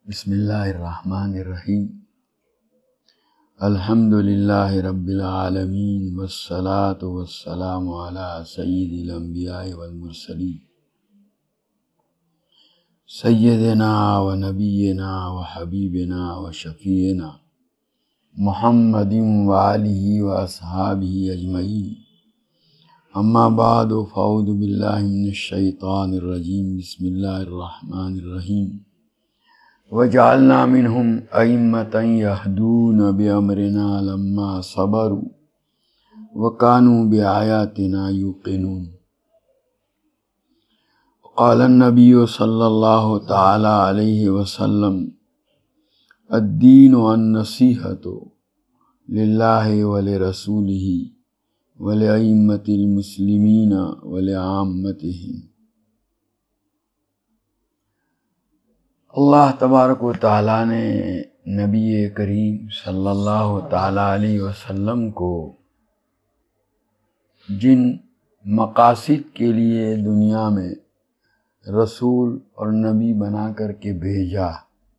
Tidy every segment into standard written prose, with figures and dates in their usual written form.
بسم اللہ الرحمن الرحیم الحمد للہ رب العالمین والصلاة والسلام علی سید الانبیاء والمرسلین سیدنا و نبینا و حبیبنا و شفیعنا محمد و آلہ و اصحابہ اجمعین اما بعد فاعوذ باللہ من الشیطان الرجیم بسم اللہ الرحمن الرحیم وَجَعَلْنَا مِنْهُمْ أَئِمَّةً يَهْدُونَ بِأَمْرِنَا لَمَّا صَبَرُوا وَكَانُوا بِآيَاتِنَا يُوقِنُونَ. قال النبي صلى الله تعالى عليه وسلم الدين والنصيحة لله ولرسوله ولأئمة المسلمين ولعامتهم. اللہ تبارک و تعالیٰ نے نبی کریم صلی اللہ تعالیٰ علیہ وسلم کو جن مقاصد کے لیے دنیا میں رسول اور نبی بنا کر کے بھیجا،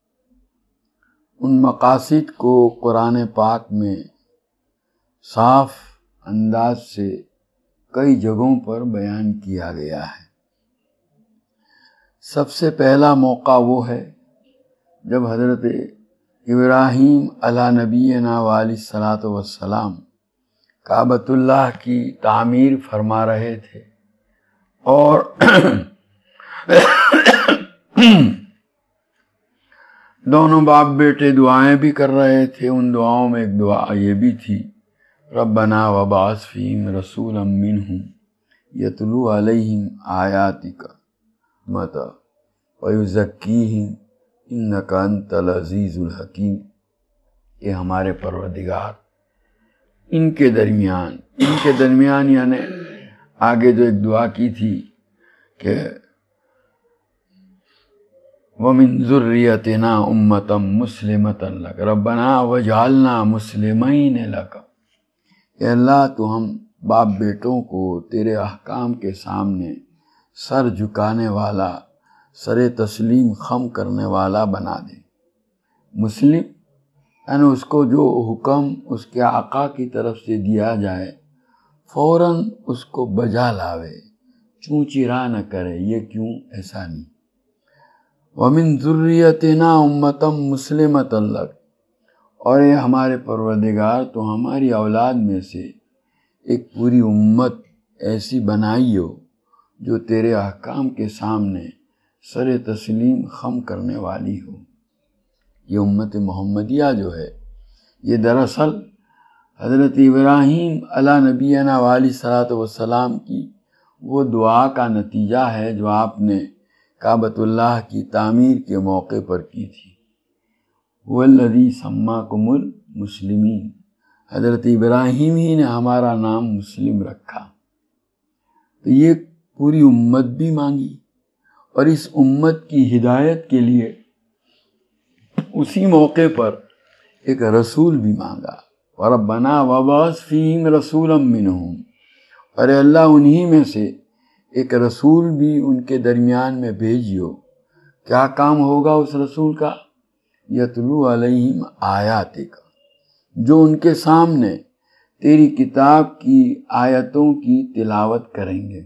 ان مقاصد کو قرآن پاک میں صاف انداز سے کئی جگہوں پر بیان کیا گیا ہے۔ سب سے پہلا موقع وہ ہے جب حضرت ابراہیم علیہ نبینا علیہ الصلاۃ والسلام کعبۃ اللہ کی تعمیر فرما رہے تھے اور دونوں باپ بیٹے دعائیں بھی کر رہے تھے۔ ان دعاؤں میں ایک دعا یہ بھی تھی ربنا وبعث فیہم رسولا منہم یتلو علیہم آیاتک وَيُزَكِّيهِمْ إِنَّكَ أَنْتَ الْعَزِيزُ الْحَكِيمُ۔ کہ ہمارے پروردگار ان کے درمیان یعنی آگے جو ایک دعا کی تھی کہ وَمِن ذُرِّيَّتِنَا أُمَّةً مُسْلِمَةً لَكَ رَبَّنَا وَاجْعَلْنَا مُسْلِمَيْنِ لَكَ۔ کہ اللہ تو ہم باپ بیٹوں کو تیرے احکام کے سامنے سر جھکانے والا، سر تسلیم خم کرنے والا بنا دے۔ مسلم یعنی اس کو جو حکم اس کے آقا کی طرف سے دیا جائے فوراً اس کو بجا لاوے، چوں چرا نہ کرے یہ کیوں ایسا نہیں۔ وَمِن ذُرِّيَّتِنَا أُمَّةً مُسْلِمَةً لَكَ، اور اے ہمارے پروردگار تو ہماری اولاد میں سے ایک پوری امت ایسی بنائی ہو جو تیرے احکام کے سامنے سر تسلیم خم کرنے والی ہو۔ یہ امت محمدیہ جو ہے یہ دراصل حضرت ابراہیم علیہ نبینا علیہ الصلاۃ والسلام کی وہ دعا کا نتیجہ ہے جو آپ نے کعبۃ اللہ کی تعمیر کے موقع پر کی تھی۔ وَالَّذِي سَمَّاكُمُ الْمُسْلِمِينَ، حضرت ابراہیم ہی نے ہمارا نام مسلم رکھا۔ تو یہ پوری امت بھی مانگی اور اس امت کی ہدایت کے لیے اسی موقع پر ایک رسول بھی مانگا۔ وَرَبَّنَا وَبَعَثْ فِيهِمْ رَسُولًا مِّنْهُمْ، اور اللہ انہی میں سے ایک رسول بھی ان کے درمیان میں بھیجیو۔ کیا کام ہوگا اس رسول کا؟ یتلو علیہم آیاتک، جو ان کے سامنے تیری کتاب کی آیتوں کی تلاوت کریں گے۔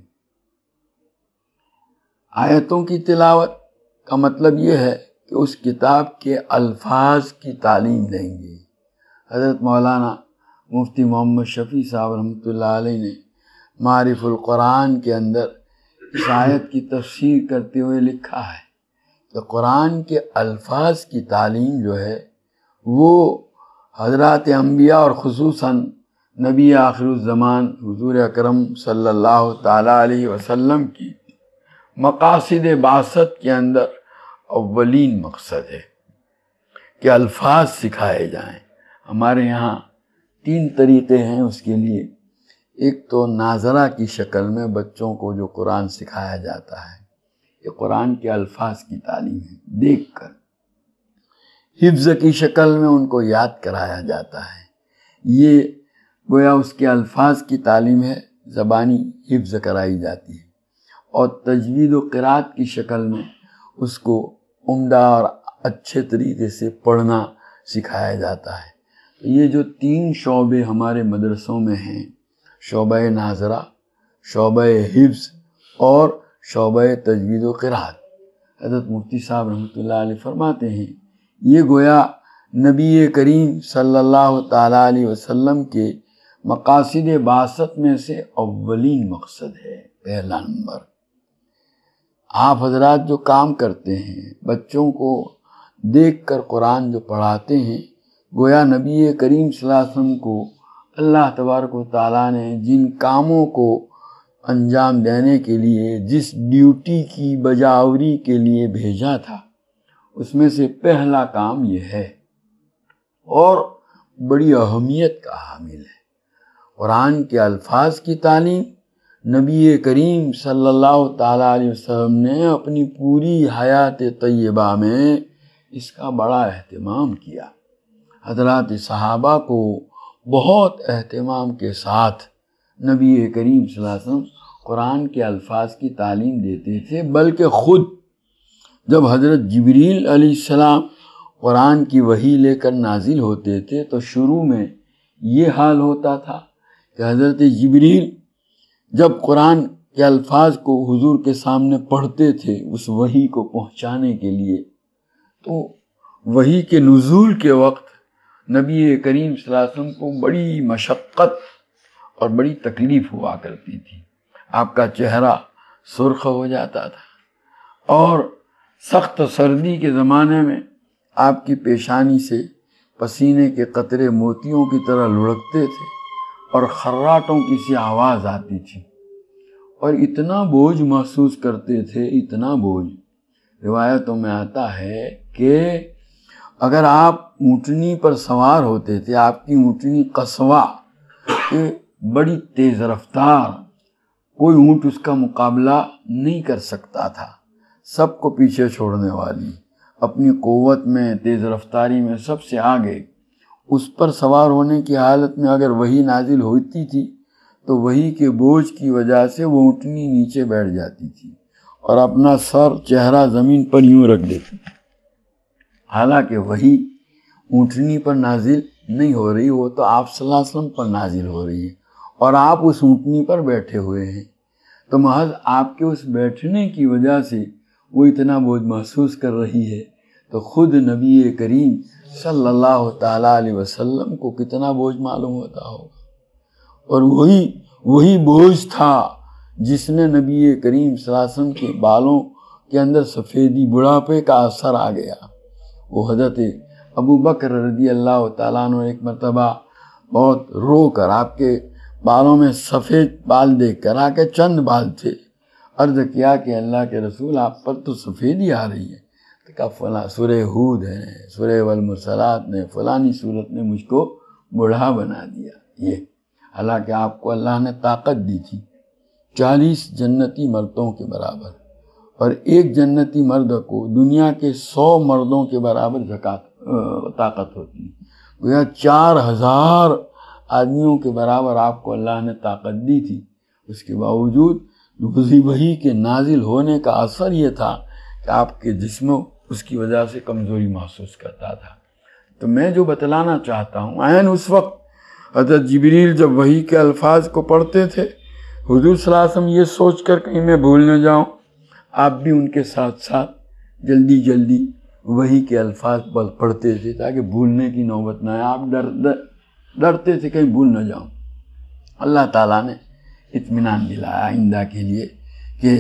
آیتوں کی تلاوت کا مطلب یہ ہے کہ اس کتاب کے الفاظ کی تعلیم دیں گے۔ حضرت مولانا مفتی محمد شفیع صاحب رحمۃ اللہ علیہ نے معارف القرآن کے اندر اس آیت کی تفسیر کرتے ہوئے لکھا ہے کہ قرآن کے الفاظ کی تعلیم جو ہے وہ حضرات انبیاء اور خصوصاً نبی آخر الزمان حضور اکرم صلی اللہ تعالیٰ علیہ وسلم کی مقاصد بعثت کے اندر اولین مقصد ہے کہ الفاظ سکھائے جائیں۔ ہمارے یہاں 3 طریقے ہیں اس کے لیے۔ ایک تو ناظرہ کی شکل میں بچوں کو جو قرآن سکھایا جاتا ہے، یہ قرآن کے الفاظ کی تعلیم ہے دیکھ کر۔ حفظ کی شکل میں ان کو یاد کرایا جاتا ہے، یہ گویا اس کے الفاظ کی تعلیم ہے، زبانی حفظ کرائی جاتی ہے۔ اور تجوید و قرات کی شکل میں اس کو عمدہ اور اچھے طریقے سے پڑھنا سکھایا جاتا ہے۔ یہ جو 3 شعبے ہمارے مدرسوں میں ہیں، شعبہ ناظرہ، شعبہ حفظ اور شعبہ تجوید و قرات، حضرت مفتی صاحب رحمۃ اللہ علیہ فرماتے ہیں یہ گویا نبی کریم صلی اللہ تعالیٰ علیہ وسلم کے مقاصد بعثت میں سے اولین مقصد ہے، پہلا نمبر۔ آپ حضرات جو کام کرتے ہیں، بچوں کو دیکھ کر قرآن جو پڑھاتے ہیں، گویا نبی کریم صلی اللہ علیہ وسلم کو اللہ تبارک و تعالیٰ نے جن کاموں کو انجام دینے کے لیے، جس ڈیوٹی کی بجاوری کے لیے بھیجا تھا، اس میں سے پہلا کام یہ ہے اور بڑی اہمیت کا حامل ہے۔ قرآن کے الفاظ کی تعلیم نبی کریم صلی اللہ تعالیٰ علیہ وسلم نے اپنی پوری حیات طیبہ میں اس کا بڑا اہتمام کیا۔ حضرات صحابہ کو بہت اہتمام کے ساتھ نبی کریم صلی اللہ علیہ وسلم قرآن کے الفاظ کی تعلیم دیتے تھے، بلکہ خود جب حضرت جبریل علیہ السلام قرآن کی وحی لے کر نازل ہوتے تھے تو شروع میں یہ حال ہوتا تھا کہ حضرت جبریل جب قرآن کے الفاظ کو حضور کے سامنے پڑھتے تھے اس وحی کو پہنچانے کے لیے، تو وحی کے نزول کے وقت نبی کریم صلی اللہ علیہ وسلم کو بڑی مشقت اور بڑی تکلیف ہوا کرتی تھی۔ آپ کا چہرہ سرخ ہو جاتا تھا اور سخت سردی کے زمانے میں آپ کی پیشانی سے پسینے کے قطرے موتیوں کی طرح لڑکتے تھے اور خراٹوں کی سی آواز آتی تھی، اور اتنا بوجھ محسوس کرتے تھے، اتنا بوجھ۔ روایتوں میں آتا ہے کہ اگر آپ اونٹنی پر سوار ہوتے تھے، آپ کی اونٹنی قصوہ بڑی تیز رفتار، کوئی اونٹ اس کا مقابلہ نہیں کر سکتا تھا، سب کو پیچھے چھوڑنے والی، اپنی قوت میں، تیز رفتاری میں سب سے آگے، اس پر سوار ہونے کی حالت میں اگر وحی نازل ہوتی تھی تو وحی کے بوجھ کی وجہ سے وہ اونٹنی نیچے بیٹھ جاتی تھی اور اپنا سر، چہرہ زمین پر یوں رکھ دیتی تھی، حالانکہ وحی اونٹنی پر نازل نہیں ہو رہی، وہ تو آپ صلی اللہ علیہ وسلم پر نازل ہو رہی ہے اور آپ اس اونٹنی پر بیٹھے ہوئے ہیں، تو محض آپ کے اس بیٹھنے کی وجہ سے وہ اتنا بوجھ محسوس کر رہی ہے، تو خود نبی کریم صلی اللہ تعالیٰ علیہ وسلم کو کتنا بوجھ معلوم ہوتا ہوگا۔ اور وہی بوجھ تھا جس نے نبی کریم صلی اللہ علیہ وسلم کے بالوں کے اندر سفیدی، بڑھاپے کا اثر آ گیا۔ وہ حضرت ابو بکر رضی اللہ تعالیٰ عنہ ایک مرتبہ بہت رو کر، آپ کے بالوں میں سفید بال دیکھ کر، آ کے چند بال تھے، عرض کیا کہ اللہ کے رسول آپ پر تو سفیدی آ رہی ہے، تو کہا فلاں سورہ ہود ہے، سورہ والمرسلات نے، فلانی صورت نے مجھ کو بوڑھا بنا دیا۔ یہ حالانکہ آپ کو اللہ نے طاقت دی تھی 40 جنتی مردوں کے برابر، اور ایک جنتی مرد کو دنیا کے 100 مردوں کے برابر طاقت ہوتی ہے، گویا 4000 آدمیوں کے برابر آپ کو اللہ نے طاقت دی تھی۔ اس کے باوجود وحی کے نازل ہونے کا اثر یہ تھا کہ آپ کے جسم اس کی وجہ سے کمزوری محسوس کرتا تھا۔ تو میں جو بتلانا چاہتا ہوں، عین اس وقت حضرت جبریل جب وحی کے الفاظ کو پڑھتے تھے، حضور صلی اللہ علیہ وسلم یہ سوچ کر کہیں میں بھول نہ جاؤں، آپ بھی ان کے ساتھ ساتھ جلدی جلدی وحی کے الفاظ پڑھتے تھے تاکہ بھولنے کی نوبت نہ آئے۔ آپ ڈرتے تھے کہیں بھول نہ جاؤں۔ اللہ تعالیٰ نے اطمینان دلایا آئندہ کے لیے کہ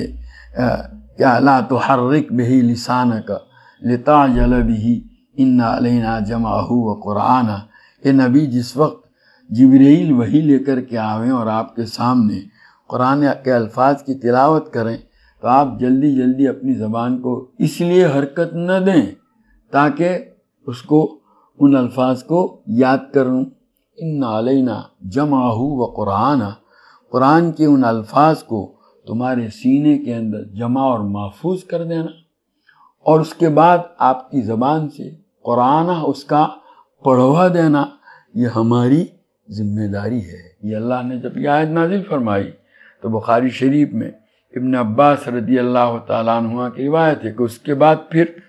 کیا لا تحرک بہ لسانک لتعجل بہ ان علینا جمعہ وقرآنہ، کہ نبی جس وقت جبرائیل وحی لے کر کے آویں اور آپ کے سامنے قرآن کے الفاظ کی تلاوت کریں تو آپ جلدی جلدی اپنی زبان کو اس لیے حرکت نہ دیں تاکہ اس کو، ان الفاظ کو یاد کر لوں۔ ان علینا جمعہ وقرآنہ، قرآن کے ان الفاظ کو تمہارے سینے کے اندر جمع اور محفوظ کر دینا، اور اس کے بعد آپ کی زبان سے قرآن اس کا پڑھوا دینا، یہ ہماری ذمہ داری ہے۔ یہ اللہ نے جب یہ آیت نازل فرمائی تو بخاری شریف میں ابن عباس رضی اللہ تعالیٰ عنہ کی روایت ہے کہ اس کے بعد پھر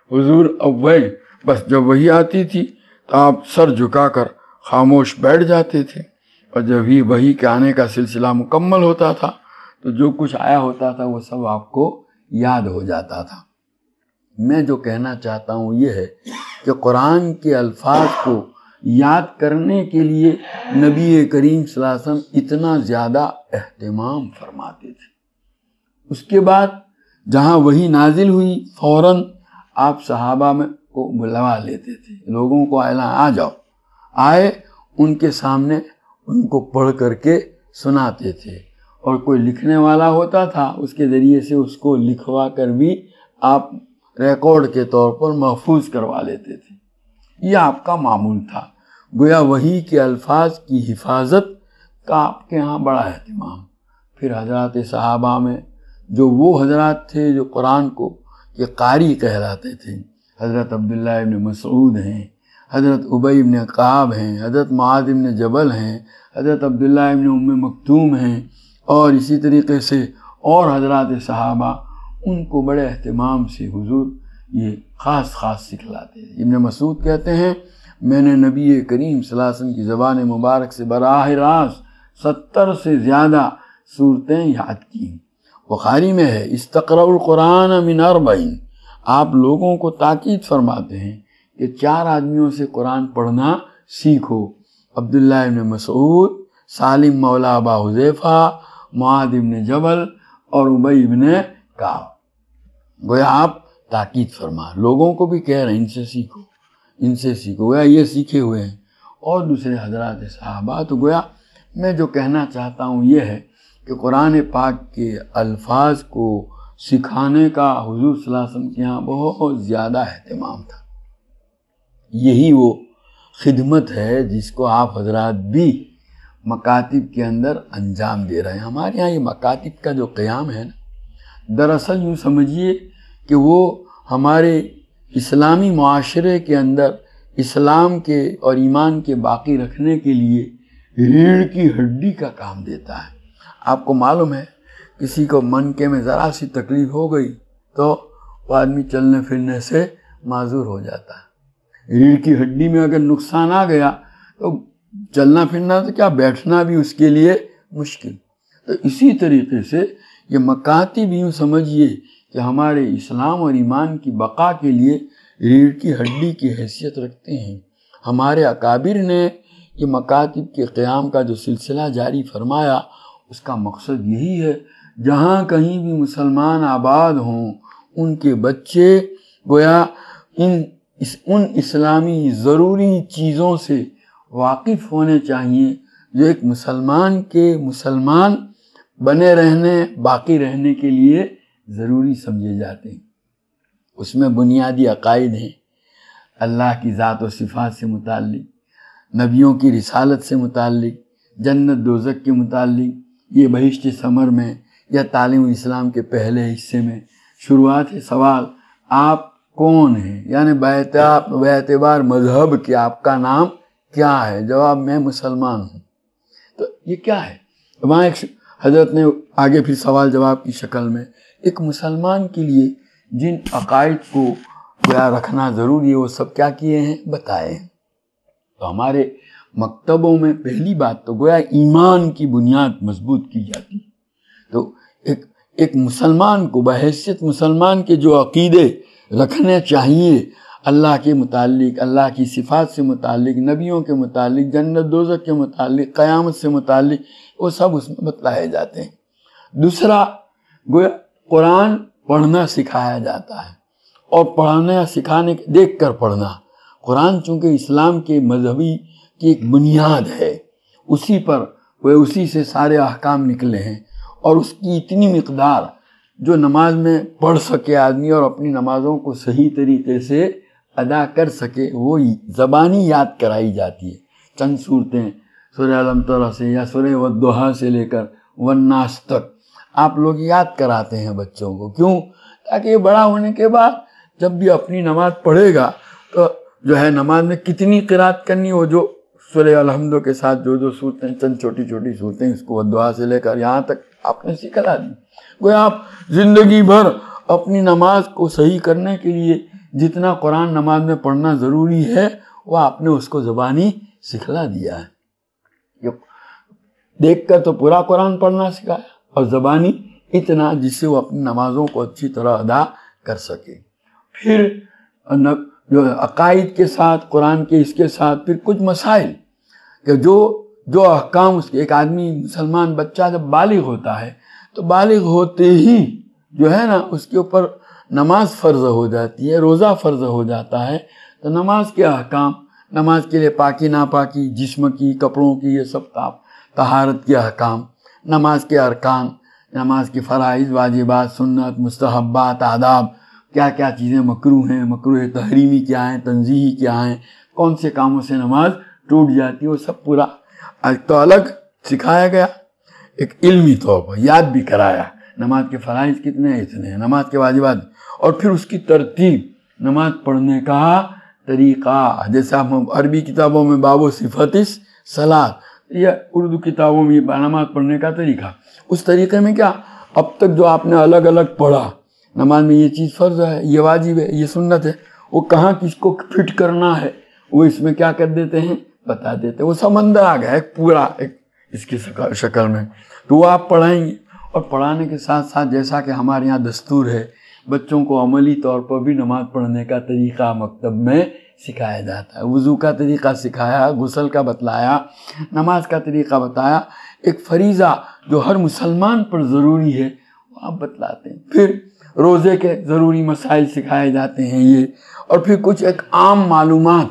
حضور اب وہی بس جب وہی آتی تھی تو آپ سر جھکا کر خاموش بیٹھ جاتے تھے، اور جب ہی وحی کے آنے کا سلسلہ مکمل ہوتا تھا تو جو کچھ آیا ہوتا تھا وہ سب آپ کو یاد ہو جاتا تھا۔ میں جو کہنا چاہتا ہوں یہ ہے کہ قرآن کے الفاظ کو یاد کرنے کے لیے نبی کریم صلی اللہ علیہ وسلم اتنا زیادہ اہتمام فرماتے تھے۔ اس کے بعد جہاں وحی نازل ہوئی فوراً آپ صحابہ میں کو بلوا لیتے تھے، لوگوں کو اعلان آ جاؤ، آئے ان کے سامنے ان کو پڑھ کر کے سناتے تھے، اور کوئی لکھنے والا ہوتا تھا اس کے ذریعے سے اس کو لکھوا کر بھی آپ ریکارڈ کے طور پر محفوظ کروا لیتے تھے۔ یہ آپ کا معمول تھا، گویا وحی کے الفاظ کی حفاظت کا آپ کے ہاں بڑا اہتمام۔ پھر حضرات صحابہ میں جو وہ حضرات تھے جو قرآن کو یہ قاری کہلاتے تھے، حضرت عبداللہ ابن مسعود ہیں، حضرت ابی ابن کعب ہیں، حضرت معاذ ابن جبل ہیں، حضرت عبداللہ ابن ام مکتوم ہیں، اور اسی طریقے سے اور حضرات صحابہ، ان کو بڑے اہتمام سے حضور یہ خاص سکھلاتے ہیں۔ ابن مسعود کہتے ہیں میں نے نبی کریم صلی اللہ علیہ وسلم کی زبان مبارک سے براہ راست 70 سے زیادہ صورتیں یاد کی۔ بخاری میں ہے استقرأوا القرآن من 40، آپ لوگوں کو تاکید فرماتے ہیں کہ 4 آدمیوں سے قرآن پڑھنا سیکھو، عبداللہ ابن مسعود، سالم مولا ابا حذیفہ، معاذ ابن جبل اور ابی ابن کعب۔ گویا آپ تاکید فرما لوگوں کو بھی کہہ رہے ہیں ان سے سیکھو، گویا یہ سیکھے ہوئے ہیں اور دوسرے حضرات صحابہ۔ تو گویا میں جو کہنا چاہتا ہوں یہ ہے کہ قرآن پاک کے الفاظ کو سکھانے کا حضور صلی اللہ علیہ وسلم کے یہاں بہت زیادہ اہتمام تھا۔ یہی وہ خدمت ہے جس کو آپ حضرات بھی مکاتب کے اندر انجام دے رہے ہیں۔ ہمارے یہاں یہ مکاتب کا جو قیام ہے نا، دراصل یوں سمجھیے کہ وہ ہمارے اسلامی معاشرے کے اندر اسلام کے اور ایمان کے باقی رکھنے کے لیے ریڑھ کی ہڈی کا کام دیتا ہے۔ آپ کو معلوم ہے کسی کو منکے میں ذرا سی تکلیف ہو گئی تو وہ آدمی چلنے پھرنے سے معذور ہو جاتا ہے۔ ریڑھ کی ہڈی میں اگر نقصان آ گیا تو چلنا پھرنا تو کیا بیٹھنا بھی اس کے لیے مشکل۔ تو اسی طریقے سے یہ مکاتب یوں سمجھیے کہ ہمارے اسلام اور ایمان کی بقا کے لیے ریڑھ کی ہڈی کی حیثیت رکھتے ہیں۔ ہمارے اکابر نے یہ مکاتب کے قیام کا جو سلسلہ جاری فرمایا، اس کا مقصد یہی ہے جہاں کہیں بھی مسلمان آباد ہوں ان کے بچے گویا ان اسلامی ضروری چیزوں سے واقف ہونے چاہیے جو ایک مسلمان کے مسلمان بنے رہنے باقی رہنے کے لیے ضروری سمجھے جاتے ہیں۔ اس میں بنیادی عقائد ہیں، اللہ کی ذات و صفات سے متعلق، نبیوں کی رسالت سے متعلق، جنت دوزخ کے متعلق، یہ بہشت ثمر میں یا تعلیم اسلام کے پہلے حصے میں شروعات سوال آپ کون ہیں، یعنی باعتبار مذہب کے آپ کا نام کیا ہے؟ جواب میں مسلمان ہوں۔ تو یہ کیا ہے؟ وہاں ایک حضرت نے آگے پھر سوال جواب کی شکل میں ایک مسلمان کے لیے جن عقائد کو گویا رکھنا ضروری ہے وہ سب کیا کیے ہیں بتائے ہیں۔ تو ہمارے مکتبوں میں پہلی بات تو گویا ایمان کی بنیاد مضبوط کی جاتی ہے۔ تو ایک مسلمان کو بحیثیت مسلمان کے جو عقیدے رکھنے چاہیے اللہ کے متعلق، اللہ کی صفات سے متعلق، نبیوں کے متعلق، جنت دوزخ کے متعلق، قیامت سے متعلق، وہ سب اس میں بتلائے جاتے ہیں۔ دوسرا گویا قرآن پڑھنا سکھایا جاتا ہے، اور پڑھنا سکھانے دیکھ کر پڑھنا۔ قرآن چونکہ اسلام کے مذہبی کی ایک بنیاد ہے، اسی پر وہ اسی سے سارے احکام نکلے ہیں، اور اس کی اتنی مقدار جو نماز میں پڑھ سکے آدمی اور اپنی نمازوں کو صحیح طریقے سے ادا کر سکے وہ زبانی یاد کرائی جاتی ہے۔ چند صورتیں سورہ علم تر سے یا سورہ والضحیٰ سے لے کر والناس تک آپ لوگ یاد کراتے ہیں بچوں کو، کیوں؟ تاکہ یہ بڑا ہونے کے بعد جب بھی اپنی نماز پڑھے گا تو جو ہے نماز میں کتنی قرات کرنی ہو، جو سورہ الحمد کے ساتھ جو صورتیں چند چھوٹی چھوٹی صورتیں اس کو والضحیٰ سے لے کر یہاں تک آپ نے سکھلا دی۔ گویا آپ زندگی بھر اپنی نماز کو صحیح کرنے کے لیے جتنا قرآن نماز میں پڑھنا ضروری ہے وہ آپ نے اس کو زبانی سکھلا دیا ہے. دیکھ کر تو پورا قرآن پڑھنا سکھایا اور زبانی اتنا جس سے وہ اپنی نمازوں کو اچھی طرح ادا کر سکے. پھر جو عقائد کے ساتھ قرآن کے اس کے ساتھ پھر کچھ مسائل کہ جو احکام اس کے ایک آدمی مسلمان بچہ جب بالغ ہوتا ہے تو بالغ ہوتے ہی جو ہے نا اس کے اوپر نماز فرض ہو جاتی ہے، روزہ فرض ہو جاتا ہے. تو نماز کے احکام، نماز کے لیے پاکی ناپاکی، جسم کی، کپڑوں کی، یہ سب طہارت کے احکام، نماز کے ارکان، نماز کی فرائض، واجبات، سنت، مستحبات، آداب، کیا کیا چیزیں مکروہ ہیں، مکروہ تحریمی کیا ہیں، تنزیہی کیا ہیں، کون سے کاموں سے نماز ٹوٹ جاتی ہے، وہ سب پورا تو الگ سکھایا گیا. ایک علمی طور پر یاد بھی کرایا نماز کے فرائض کتنے ہیں، اتنے ہیں، نماز کے واجبات، اور پھر اس کی ترتیب، نماز پڑھنے کا طریقہ. جیسے ہم عربی کتابوں میں باب و صفت الصلاۃ، یا اردو کتابوں میں نماز پڑھنے کا طریقہ. اس طریقے میں کیا اب تک جو آپ نے الگ الگ پڑھا، نماز میں یہ چیز فرض ہے، یہ واجب ہے، یہ سنت ہے، وہ کہاں کس کو فٹ کرنا ہے وہ اس میں کیا کر دیتے ہیں، بتا دیتے ہیں. وہ سمندر آ گیا ایک پورا ایک اس کی شکل میں. تو وہ آپ پڑھائیں گے، اور پڑھانے کے ساتھ ساتھ جیسا کہ ہمارے یہاں دستور ہے بچوں کو عملی طور پر بھی نماز پڑھنے کا طریقہ مکتب میں سکھایا جاتا ہے. وضو کا طریقہ سکھایا، غسل کا بتلایا، نماز کا طریقہ بتایا. ایک فریضہ جو ہر مسلمان پر ضروری ہے وہ آپ بتلاتے ہیں. پھر روزے کے ضروری مسائل سکھائے جاتے ہیں یہ، اور پھر کچھ ایک عام معلومات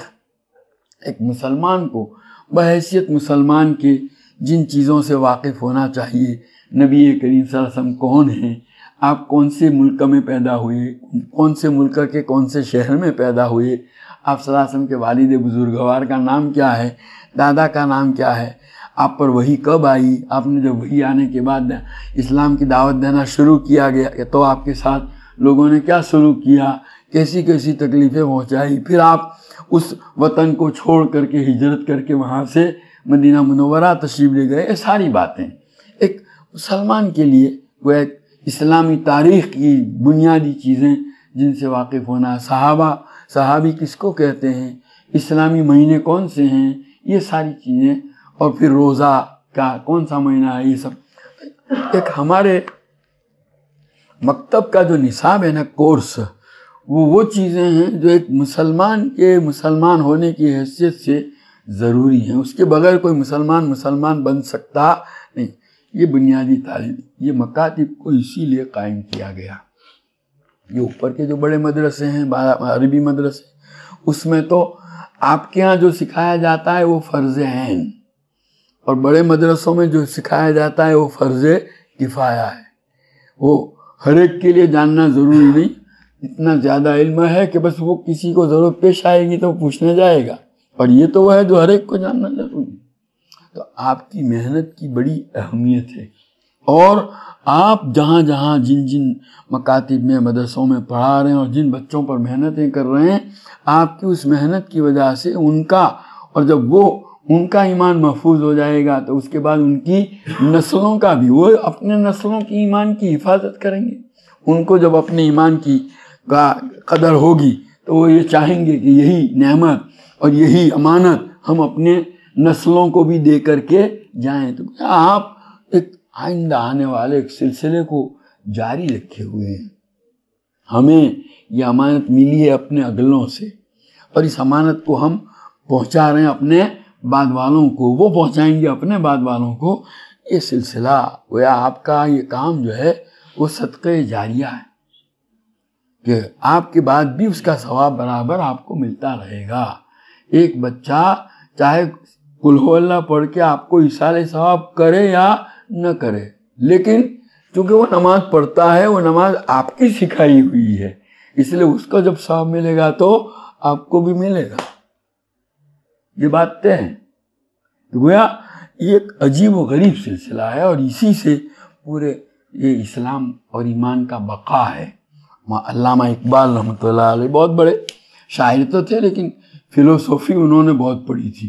ایک مسلمان کو بحیثیت مسلمان کے جن چیزوں سے واقف ہونا چاہیے. نبی کریم صلی اللہ علیہ وسلم کون ہیں، آپ کون سے ملک میں پیدا ہوئے، کون سے ملک کے کون سے شہر میں پیدا ہوئے، آپ صلی اللہ علیہ وسلم کے والد بزرگوار کا نام کیا ہے، دادا کا نام کیا ہے، آپ پر وحی کب آئی، آپ نے جب وحی آنے کے بعد اسلام کی دعوت دینا شروع کیا گیا تو آپ کے ساتھ لوگوں نے کیا سلوک کیا، کیسی کیسی تکلیفیں پہنچائی. پھر آپ اس وطن کو چھوڑ کر کے ہجرت کر کے وہاں سے مدینہ منورہ تشریف لے گئے. یہ ساری باتیں ایک مسلمان کے لیے وہ ایک اسلامی تاریخ کی بنیادی چیزیں جن سے واقف ہونا. صحابی کس کو کہتے ہیں، اسلامی مہینے کون سے ہیں، یہ ساری چیزیں، اور پھر روزہ کا کون سا مہینہ ہے، یہ سب ایک ہمارے مکتب کا جو نصاب ہے نا، کورس، وہ چیزیں ہیں جو ایک مسلمان کے مسلمان ہونے کی حیثیت سے ضروری ہیں. اس کے بغیر کوئی مسلمان بن سکتا نہیں. یہ بنیادی تعلیم، یہ مکاتب کو اسی لیے قائم کیا گیا. یہ اوپر کے جو بڑے مدرسے ہیں، عربی مدرسے، اس میں تو آپ کے ہاں جو سکھایا جاتا ہے وہ فرض عین، اور بڑے مدرسوں میں جو سکھایا جاتا ہے وہ فرض کفایہ ہے. وہ ہر ایک کے لیے جاننا ضروری نہیں. اتنا زیادہ علم ہے کہ بس وہ کسی کو ضرورت پیش آئے گی تو پوچھنے جائے گا، اور یہ تو وہ ہے جو ہر ایک کو جاننا ضروری ہے. تو آپ کی محنت کی بڑی اہمیت ہے، اور آپ جہاں جہاں جن مکاتب میں مدرسوں میں پڑھا رہے ہیں اور جن بچوں پر محنتیں کر رہے ہیں، آپ کی اس محنت کی وجہ سے ان کا، اور جب وہ ان کا ایمان محفوظ ہو جائے گا تو اس کے بعد ان کی نسلوں کا بھی، وہ اپنے نسلوں کی ایمان کی حفاظت کریں گے. ان کو جب اپنے ایمان کی قدر ہوگی تو وہ یہ چاہیں گے کہ یہی نعمت اور یہی امانت ہم اپنے نسلوں کو بھی دے کر کے جائیں. تو آپ ایک آئندہ آنے والے ایک سلسلے کو جاری رکھے ہوئے ہیں. ہمیں یہ امانت ملی ہے اپنے اگلوں سے، اور اس امانت کو ہم پہنچا رہے ہیں اپنے بعد والوں کو، وہ پہنچائیں گے اپنے بعد والوں کو. یہ سلسلہ گویا آپ کا یہ کام جو ہے وہ صدقہ جاریہ ہے کہ آپ کے بعد بھی اس کا ثواب برابر آپ کو ملتا رہے گا. ایک بچہ چاہے قل ہو اللہ پڑھ کے آپ کو ایصال ثواب کرے یا نہ کرے، لیکن چونکہ وہ نماز پڑھتا ہے، وہ نماز آپ کی سکھائی ہوئی ہے، اس لیے اس کا جب ثواب ملے گا تو آپ کو بھی ملے گا. یہ بات طے ہے. گویا یہ ایک عجیب و غریب سلسلہ ہے، اور اسی سے پورے یہ اسلام اور ایمان کا بقا ہے. علامہ اقبال رحمۃ اللہ علیہ بہت بڑے شاعر تو تھے، لیکن فلسفی انہوں نے بہت پڑھی تھی.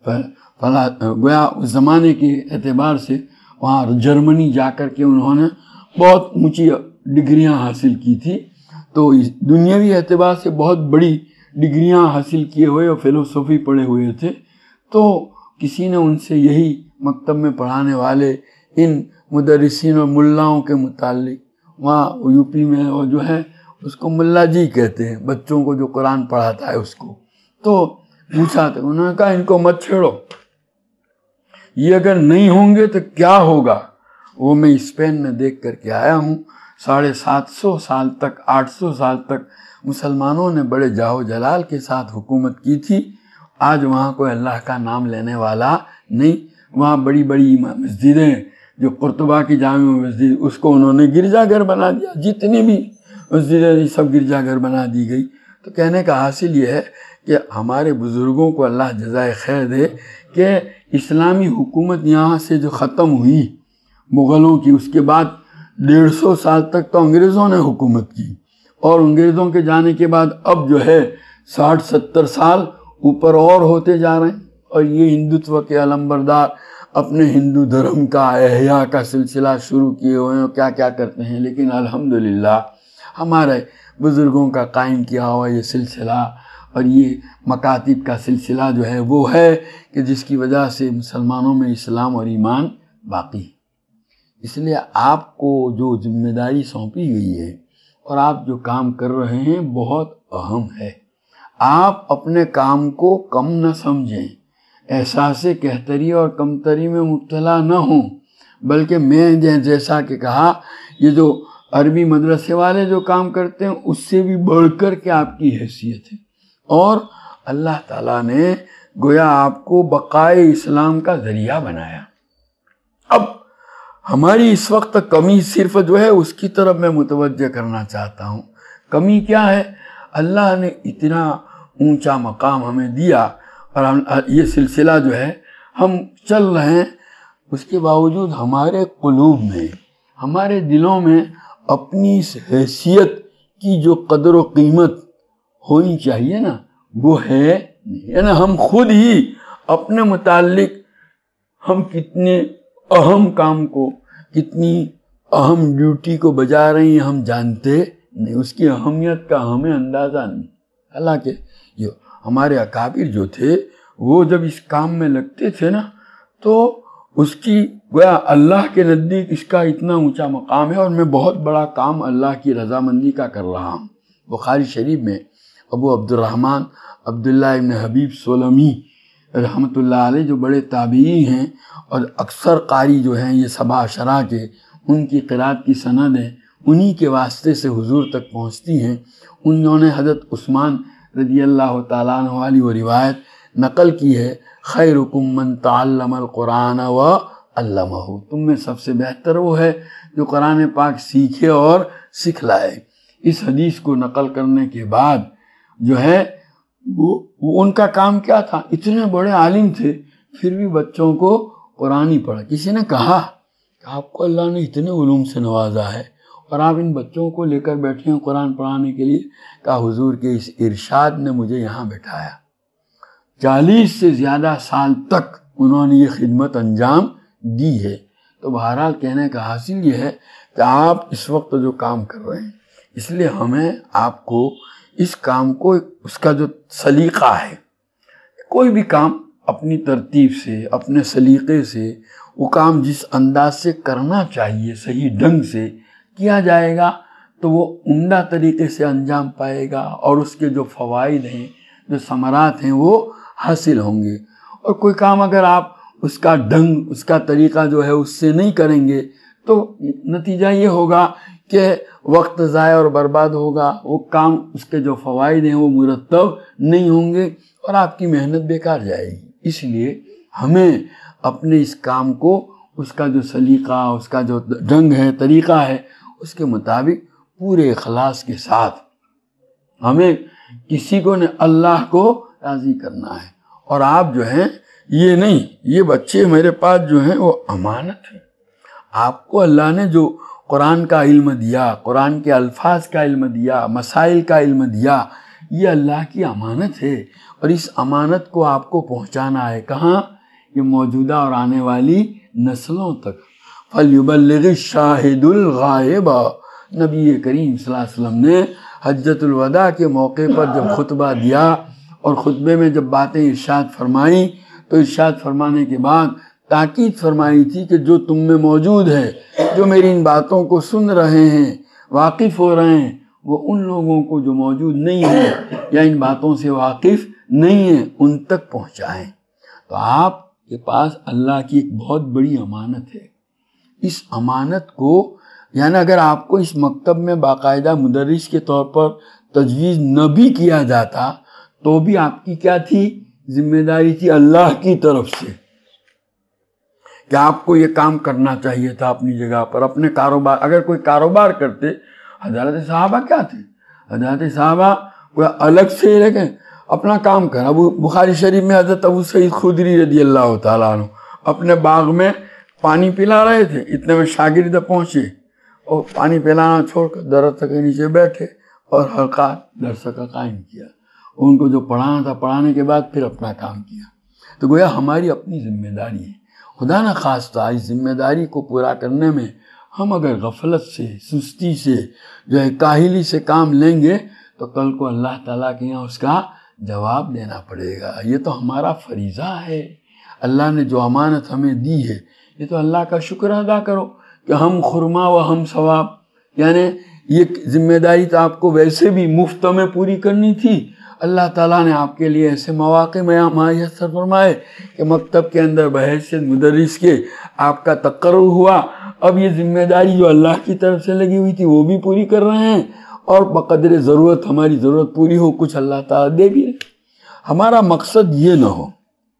گویا اس زمانے کے اعتبار سے وہاں جرمنی جا کر کے انہوں نے بہت اونچی ڈگریاں حاصل کی تھی. تو دنیاوی اعتبار سے بہت بڑی ڈگریاں حاصل کیے ہوئے اور فلسفی پڑھے ہوئے تھے، تو کسی نے ان سے یہی مکتب میں پڑھانے والے ان مدرسین اور ملاؤں کے متعلق، وہاں یو پی میں وہ جو ہے اس کو ملا جی کہتے ہیں، بچوں کو جو قرآن پڑھاتا ہے اس کو، تو پوچھا تھا، انہوں نے کہا ان کو مت چھیڑو، یہ اگر نہیں ہوں گے تو کیا ہوگا۔ وہ میں اسپین میں دیکھ کر کے آیا ہوں، 750 سال تک 800 سال تک مسلمانوں نے بڑے جاہ و جلال کے ساتھ حکومت کی تھی، آج وہاں کوئی اللہ کا نام لینے والا نہیں۔ وہاں بڑی بڑی مسجدیں، جو قرطبہ کی جامع مسجد، اس کو انہوں نے گرجا گھر بنا دیا، جتنی بھی مسجدیں سب گرجا گھر بنا دی گئی۔ تو کہنے کا حاصل یہ ہے کہ ہمارے بزرگوں کو اللہ جزائے خیر دے کہ اسلامی حکومت یہاں سے جو ختم ہوئی مغلوں کی، اس کے بعد 150 سال تک تو انگریزوں نے حکومت کی، اور انگریزوں کے جانے کے بعد اب جو ہے 60-70 سال اوپر اور ہوتے جا رہے ہیں، اور یہ ہندوتو کے علمبردار اپنے ہندو دھرم کا احیاء کا سلسلہ شروع کیے ہوئے ہیں، کیا کیا کرتے ہیں، لیکن الحمدللہ ہمارے بزرگوں کا قائم کیا ہوا یہ سلسلہ اور یہ مکاتب کا سلسلہ جو ہے وہ ہے کہ جس کی وجہ سے مسلمانوں میں اسلام اور ایمان باقی ہے۔ اس لیے آپ کو جو ذمہ داری سونپی گئی ہے اور آپ جو کام کر رہے ہیں بہت اہم ہے۔ آپ اپنے کام کو کم نہ سمجھیں، احساس کہتری اور کمتری میں مبتلا نہ ہوں، بلکہ میں جیسا کہ کہا، یہ جو عربی مدرسے والے جو کام کرتے ہیں اس سے بھی بڑھ کر کے آپ کی حیثیت ہے، اور اللہ تعالیٰ نے گویا آپ کو بقائے اسلام کا ذریعہ بنایا۔ اب ہماری اس وقت کمی صرف جو ہے اس کی طرف میں متوجہ کرنا چاہتا ہوں۔ کمی کیا ہے؟ اللہ نے اتنا اونچا مقام ہمیں دیا، اور یہ سلسلہ جو ہے ہم چل رہے ہیں، اس کے باوجود ہمارے قلوب میں، ہمارے دلوں میں اپنی اس حیثیت کی جو قدر و قیمت ہونی چاہیے نا، وہ ہے نہیں۔ یعنی ہم خود ہی اپنے متعلق ہم کتنے اہم کام کو، کتنی اہم ڈیوٹی کو بجا رہے ہیں ہم جانتے نہیں، اس کی اہمیت کا ہمیں اندازہ نہیں۔ حالانکہ جو ہمارے اکابر جو تھے وہ جب اس کام میں لگتے تھے نا، تو اس کی گویا اللہ کے نزدیک اس کا اتنا اونچا مقام ہے، اور میں بہت بڑا کام اللہ کی رضامندی کا کر رہا ہوں۔ بخاری شریف میں ابو عبد الرحمن عبداللہ ابن حبیب سلمی رحمۃ اللہ علیہ، جو بڑے تابعی ہیں اور اکثر قاری جو ہیں یہ سبع عشرہ کے، ان کی قرات کی سندیں انہی کے واسطے سے حضور تک پہنچتی ہیں۔ انہوں نے حضرت عثمان رضی اللہ تعالیٰ عنہ والی وہ روایت نقل کی ہے، خیرکم من تعلم القرآن وعلمہ، تم میں سب سے بہتر وہ ہے جو قرآن پاک سیکھے اور سکھلائے۔ اس حدیث کو نقل کرنے کے بعد جو ہے وہ ان کا کام کیا تھا؟ اتنے بڑے عالم تھے، پھر بھی بچوں کو قرآن ہی پڑھا۔ کسی نے کہا کہ آپ کو اللہ نے اتنے علوم سے نوازا ہے اور آپ ان بچوں کو لے کر بیٹھے ہیں قرآن پڑھانے کے لیے؟ کہا حضور کے اس ارشاد نے مجھے یہاں بٹھایا۔ 40 سے زیادہ سال تک انہوں نے یہ خدمت انجام دی ہے۔ تو بہرحال کہنے کا حاصل یہ ہے کہ آپ اس وقت جو کام کر رہے ہیں، اس لیے ہمیں آپ کو اس کام کو، اس کا جو سلیقہ ہے، کوئی بھی کام اپنی ترتیب سے، اپنے سلیقے سے، وہ کام جس انداز سے کرنا چاہیے صحیح ڈھنگ سے کیا جائے گا تو وہ عمدہ طریقے سے انجام پائے گا، اور اس کے جو فوائد ہیں، جو ثمرات ہیں، وہ حاصل ہوں گے۔ اور کوئی کام اگر آپ اس کا ڈھنگ، اس کا طریقہ جو ہے اس سے نہیں کریں گے تو نتیجہ یہ ہوگا کہ وقت ضائع اور برباد ہوگا، وہ کام، اس کے جو فوائد ہیں وہ مرتب نہیں ہوں گے، اور آپ کی محنت بیکار جائے گی۔ اس لیے ہمیں اپنے اس کام کو، اس کا جو سلیقہ، اس کا جو ڈھنگ ہے، طریقہ ہے، اس کے مطابق پورے اخلاص کے ساتھ ہمیں کسی کو نے اللہ کو راضی کرنا ہے۔ اور آپ جو ہیں یہ نہیں، یہ بچے میرے پاس جو ہیں وہ امانت ہے۔ آپ کو اللہ نے جو قرآن کا علم دیا، قرآن کے الفاظ کا علم دیا، مسائل کا علم دیا، یہ اللہ کی امانت ہے، اور اس امانت کو آپ کو پہنچانا ہے کہاں؟ یہ موجودہ اور آنے والی نسلوں تک۔ فَلْيُبَلِّغِ الشَّاهِدُ الْغَائِبَ، نبی کریم صلی اللہ علیہ وسلم نے حجۃ الوداع کے موقع پر جب خطبہ دیا اور خطبے میں جب باتیں ارشاد فرمائیں تو ارشاد فرمانے کے بعد تاکید فرمائی تھی کہ جو تم میں موجود ہے، جو میری ان باتوں کو سن رہے ہیں، واقف ہو رہے ہیں، وہ ان لوگوں کو جو موجود نہیں ہیں یا ان باتوں سے واقف نہیں ہیں ان تک پہنچائیں۔ تو آپ کے پاس اللہ کی ایک بہت بڑی امانت ہے۔ اس امانت کو یعنی اگر آپ کو اس مکتب میں باقاعدہ مدرس کے طور پر تجویز نہ بھی کیا جاتا تو بھی آپ کی کیا تھی؟ ذمہ داری تھی اللہ کی طرف سے کہ آپ کو یہ کام کرنا چاہیے تھا اپنی جگہ پر، اپنے کاروبار۔ اگر کوئی کاروبار کرتے، حضرت صحابہ کیا تھے؟ حضرت صحابہ کوئی الگ سے لیکن اپنا کام کرا۔ بخاری شریف میں حضرت ابو سعید خدری رضی اللہ تعالیٰ عنہ اپنے باغ میں پانی پلا رہے تھے، اتنے میں شاگرد پہنچے اور پانی پلانا چھوڑ کر درخت کے نیچے بیٹھے اور حلقہ درس کا قائم کیا۔ ان کو جو پڑھانا تھا پڑھانے کے بعد پھر اپنا کام کیا۔ تو گویا ہماری اپنی ذمہ داری ہے۔ خدا نہ خواستہ اس ذمہ داری کو پورا کرنے میں ہم اگر غفلت سے، سستی سے، جو ہے کاہلی سے کام لیں گے تو کل کو اللہ تعالیٰ کے یہاں اس کا جواب دینا پڑے گا۔ یہ تو ہمارا فریضہ ہے، اللہ نے جو امانت ہمیں دی ہے، یہ تو اللہ کا شکر ادا کرو کہ ہم خرما و ہم ثواب، یعنی یہ ذمہ داری تو آپ کو ویسے بھی مفت میں پوری کرنی تھی، اللہ تعالیٰ نے آپ کے لیے ایسے مواقع میسر فرمائے کہ مکتب کے اندر بحیثیت مدرس کے آپ کا تقرر ہوا۔ اب یہ ذمہ داری جو اللہ کی طرف سے لگی ہوئی تھی وہ بھی پوری کر رہے ہیں، اور بقدر ضرورت ہماری ضرورت پوری ہو، کچھ اللہ تعالیٰ دے بھی رہے۔ ہمارا مقصد یہ نہ ہو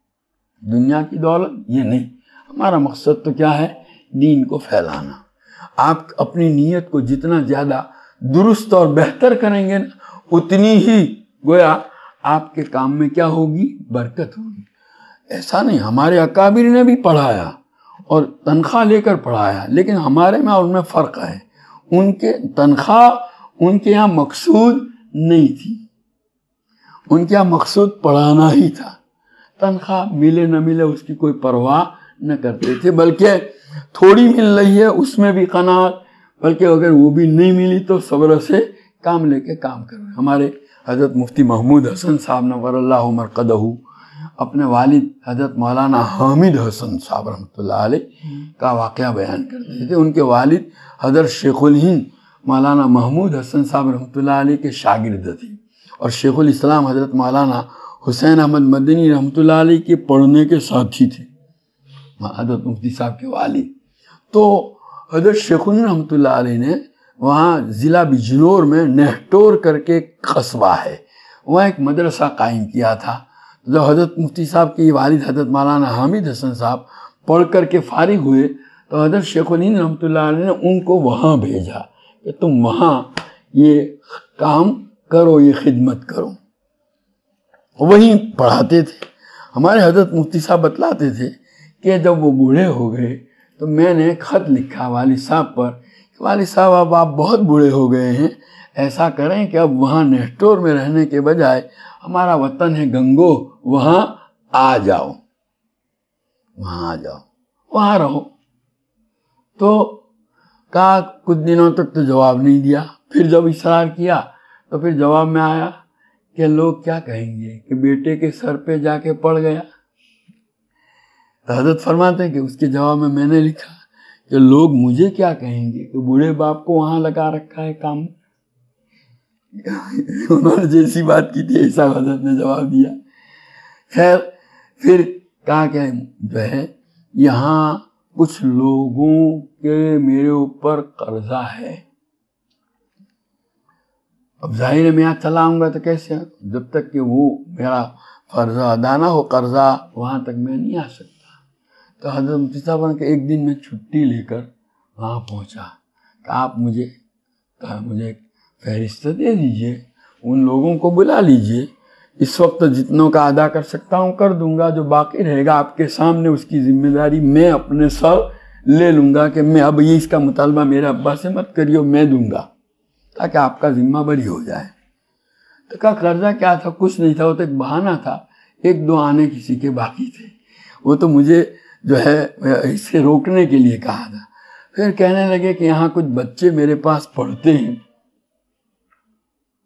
دنیا کی دولت، یہ نہیں، ہمارا مقصد تو کیا ہے؟ دین کو پھیلانا۔ آپ اپنی نیت کو جتنا زیادہ درست اور بہتر کریں گے اتنی ہی گویا آپ کے کام میں کیا ہوگی؟ برکت ہوگی۔ ایسا نہیں، ہمارے اکابر نے بھی پڑھایا اور تنخواہ لے کر پڑھایا، لیکن ہمارے میں اور ان میں فرق ہے۔ ان کے تنخواہ ان کے یہاں مقصود نہیں تھی، ان کے یہاں مقصود پڑھانا ہی تھا۔ تنخواہ ملے نہ ملے اس کی کوئی پرواہ نہ کرتے تھے، بلکہ تھوڑی مل رہی ہے اس میں بھی قناعت، بلکہ اگر وہ بھی نہیں ملی تو صبر سے کام لے کے کام کر رہے ہیں۔ ہمارے حضرت مفتی محمود حسن صاحب نور اللہ مرقدہ اپنے والد حضرت مولانا حامد حسن صاحب رحمۃ اللہ علیہ کا واقعہ بیان کرتے تھے۔ ان کے والد حضرت شیخ الہند مولانا محمود حسن صاحب رحمۃ اللہ علیہ کے شاگرد تھے، اور شیخ الاسلام حضرت مولانا حسین احمد مدنی رحمۃ اللہ علیہ کے پڑھنے کے ساتھی تھے، حضرت مفتی صاحب کے والد۔ تو حضرت شیخ الہند رحمۃ اللہ علیہ نے وہاں ضلع بجنور میں نہٹور کر کے ایک قصبہ ہے، وہاں ایک مدرسہ قائم کیا تھا۔ جب حضرت مفتی صاحب کے والد حضرت مولانا حامد حسن صاحب پڑھ کر کے فارغ ہوئے تو حضرت شیخ الہند رحمۃ اللہ علیہ نے ان کو وہاں بھیجا کہ تم وہاں یہ کام کرو، یہ خدمت کرو۔ وہیں پڑھاتے تھے۔ ہمارے حضرت مفتی صاحب بتلاتے تھے کہ جب وہ بوڑھے ہو گئے تو میں نے ایک خط لکھا والد صاحب پر کہ والد صاحب اب آپ بہت بوڑھے ہو گئے ہیں، ایسا کریں کہ اب وہاں نہٹور میں رہنے کے بجائے ہمارا وطن ہے گنگو، وہاں آ جاؤ، وہاں آ جاؤ، وہاں رہو۔ تو کہا کچھ دنوں تک تو جواب نہیں دیا، پھر جب اصرار کیا تو پھر جواب میں آیا کہ لوگ کیا کہیں گے کہ بیٹے کے سر پہ جا کے پڑ گیا۔ تو حضرت فرماتے ہیں کہ اس کے جواب میں میں نے لکھا کہ لوگ مجھے کیا کہیں گے کہ بوڑھے باپ کو وہاں لگا رکھا ہے کام۔ انہوں نے جیسی بات کی تھی ایسا حضرت نے جواب دیا۔ خیر پھر کہا کہ جو ہے یہاں کچھ لوگوں کے میرے اوپر قرضہ ہے، اب ظاہر ہے میں یہاں چلا آؤں گا تو کیسے، جب تک کہ وہ میرا فرض ادا نہ ہو قرضہ وہاں تک میں نہیں آ سکتا۔ تو حضرت مفتی صاحب نے کہ ایک دن میں چھٹی لے کر وہاں پہنچا کہ آپ مجھے فہرست دے دیجئے، ان لوگوں کو بلا لیجئے، اس وقت جتنوں کا ادا کر سکتا ہوں کر دوں گا، جو باقی رہے گا آپ کے سامنے اس کی ذمہ داری میں اپنے سر لے لوں گا کہ میں اب یہ اس کا مطالبہ میرے ابا سے مت کریو، میں دوں گا تاکہ آپ کا ذمہ بری ہو جائے۔ تو کہا قرضہ کیا تھا؟ کچھ نہیں تھا، وہ تو ایک بہانہ تھا، ایک دو آنے کسی کے باقی تھے، وہ تو مجھے جو ہے اسے روکنے کے لیے کہا تھا۔ پھر کہنے لگے کہ یہاں کچھ بچے میرے پاس پڑھتے ہیں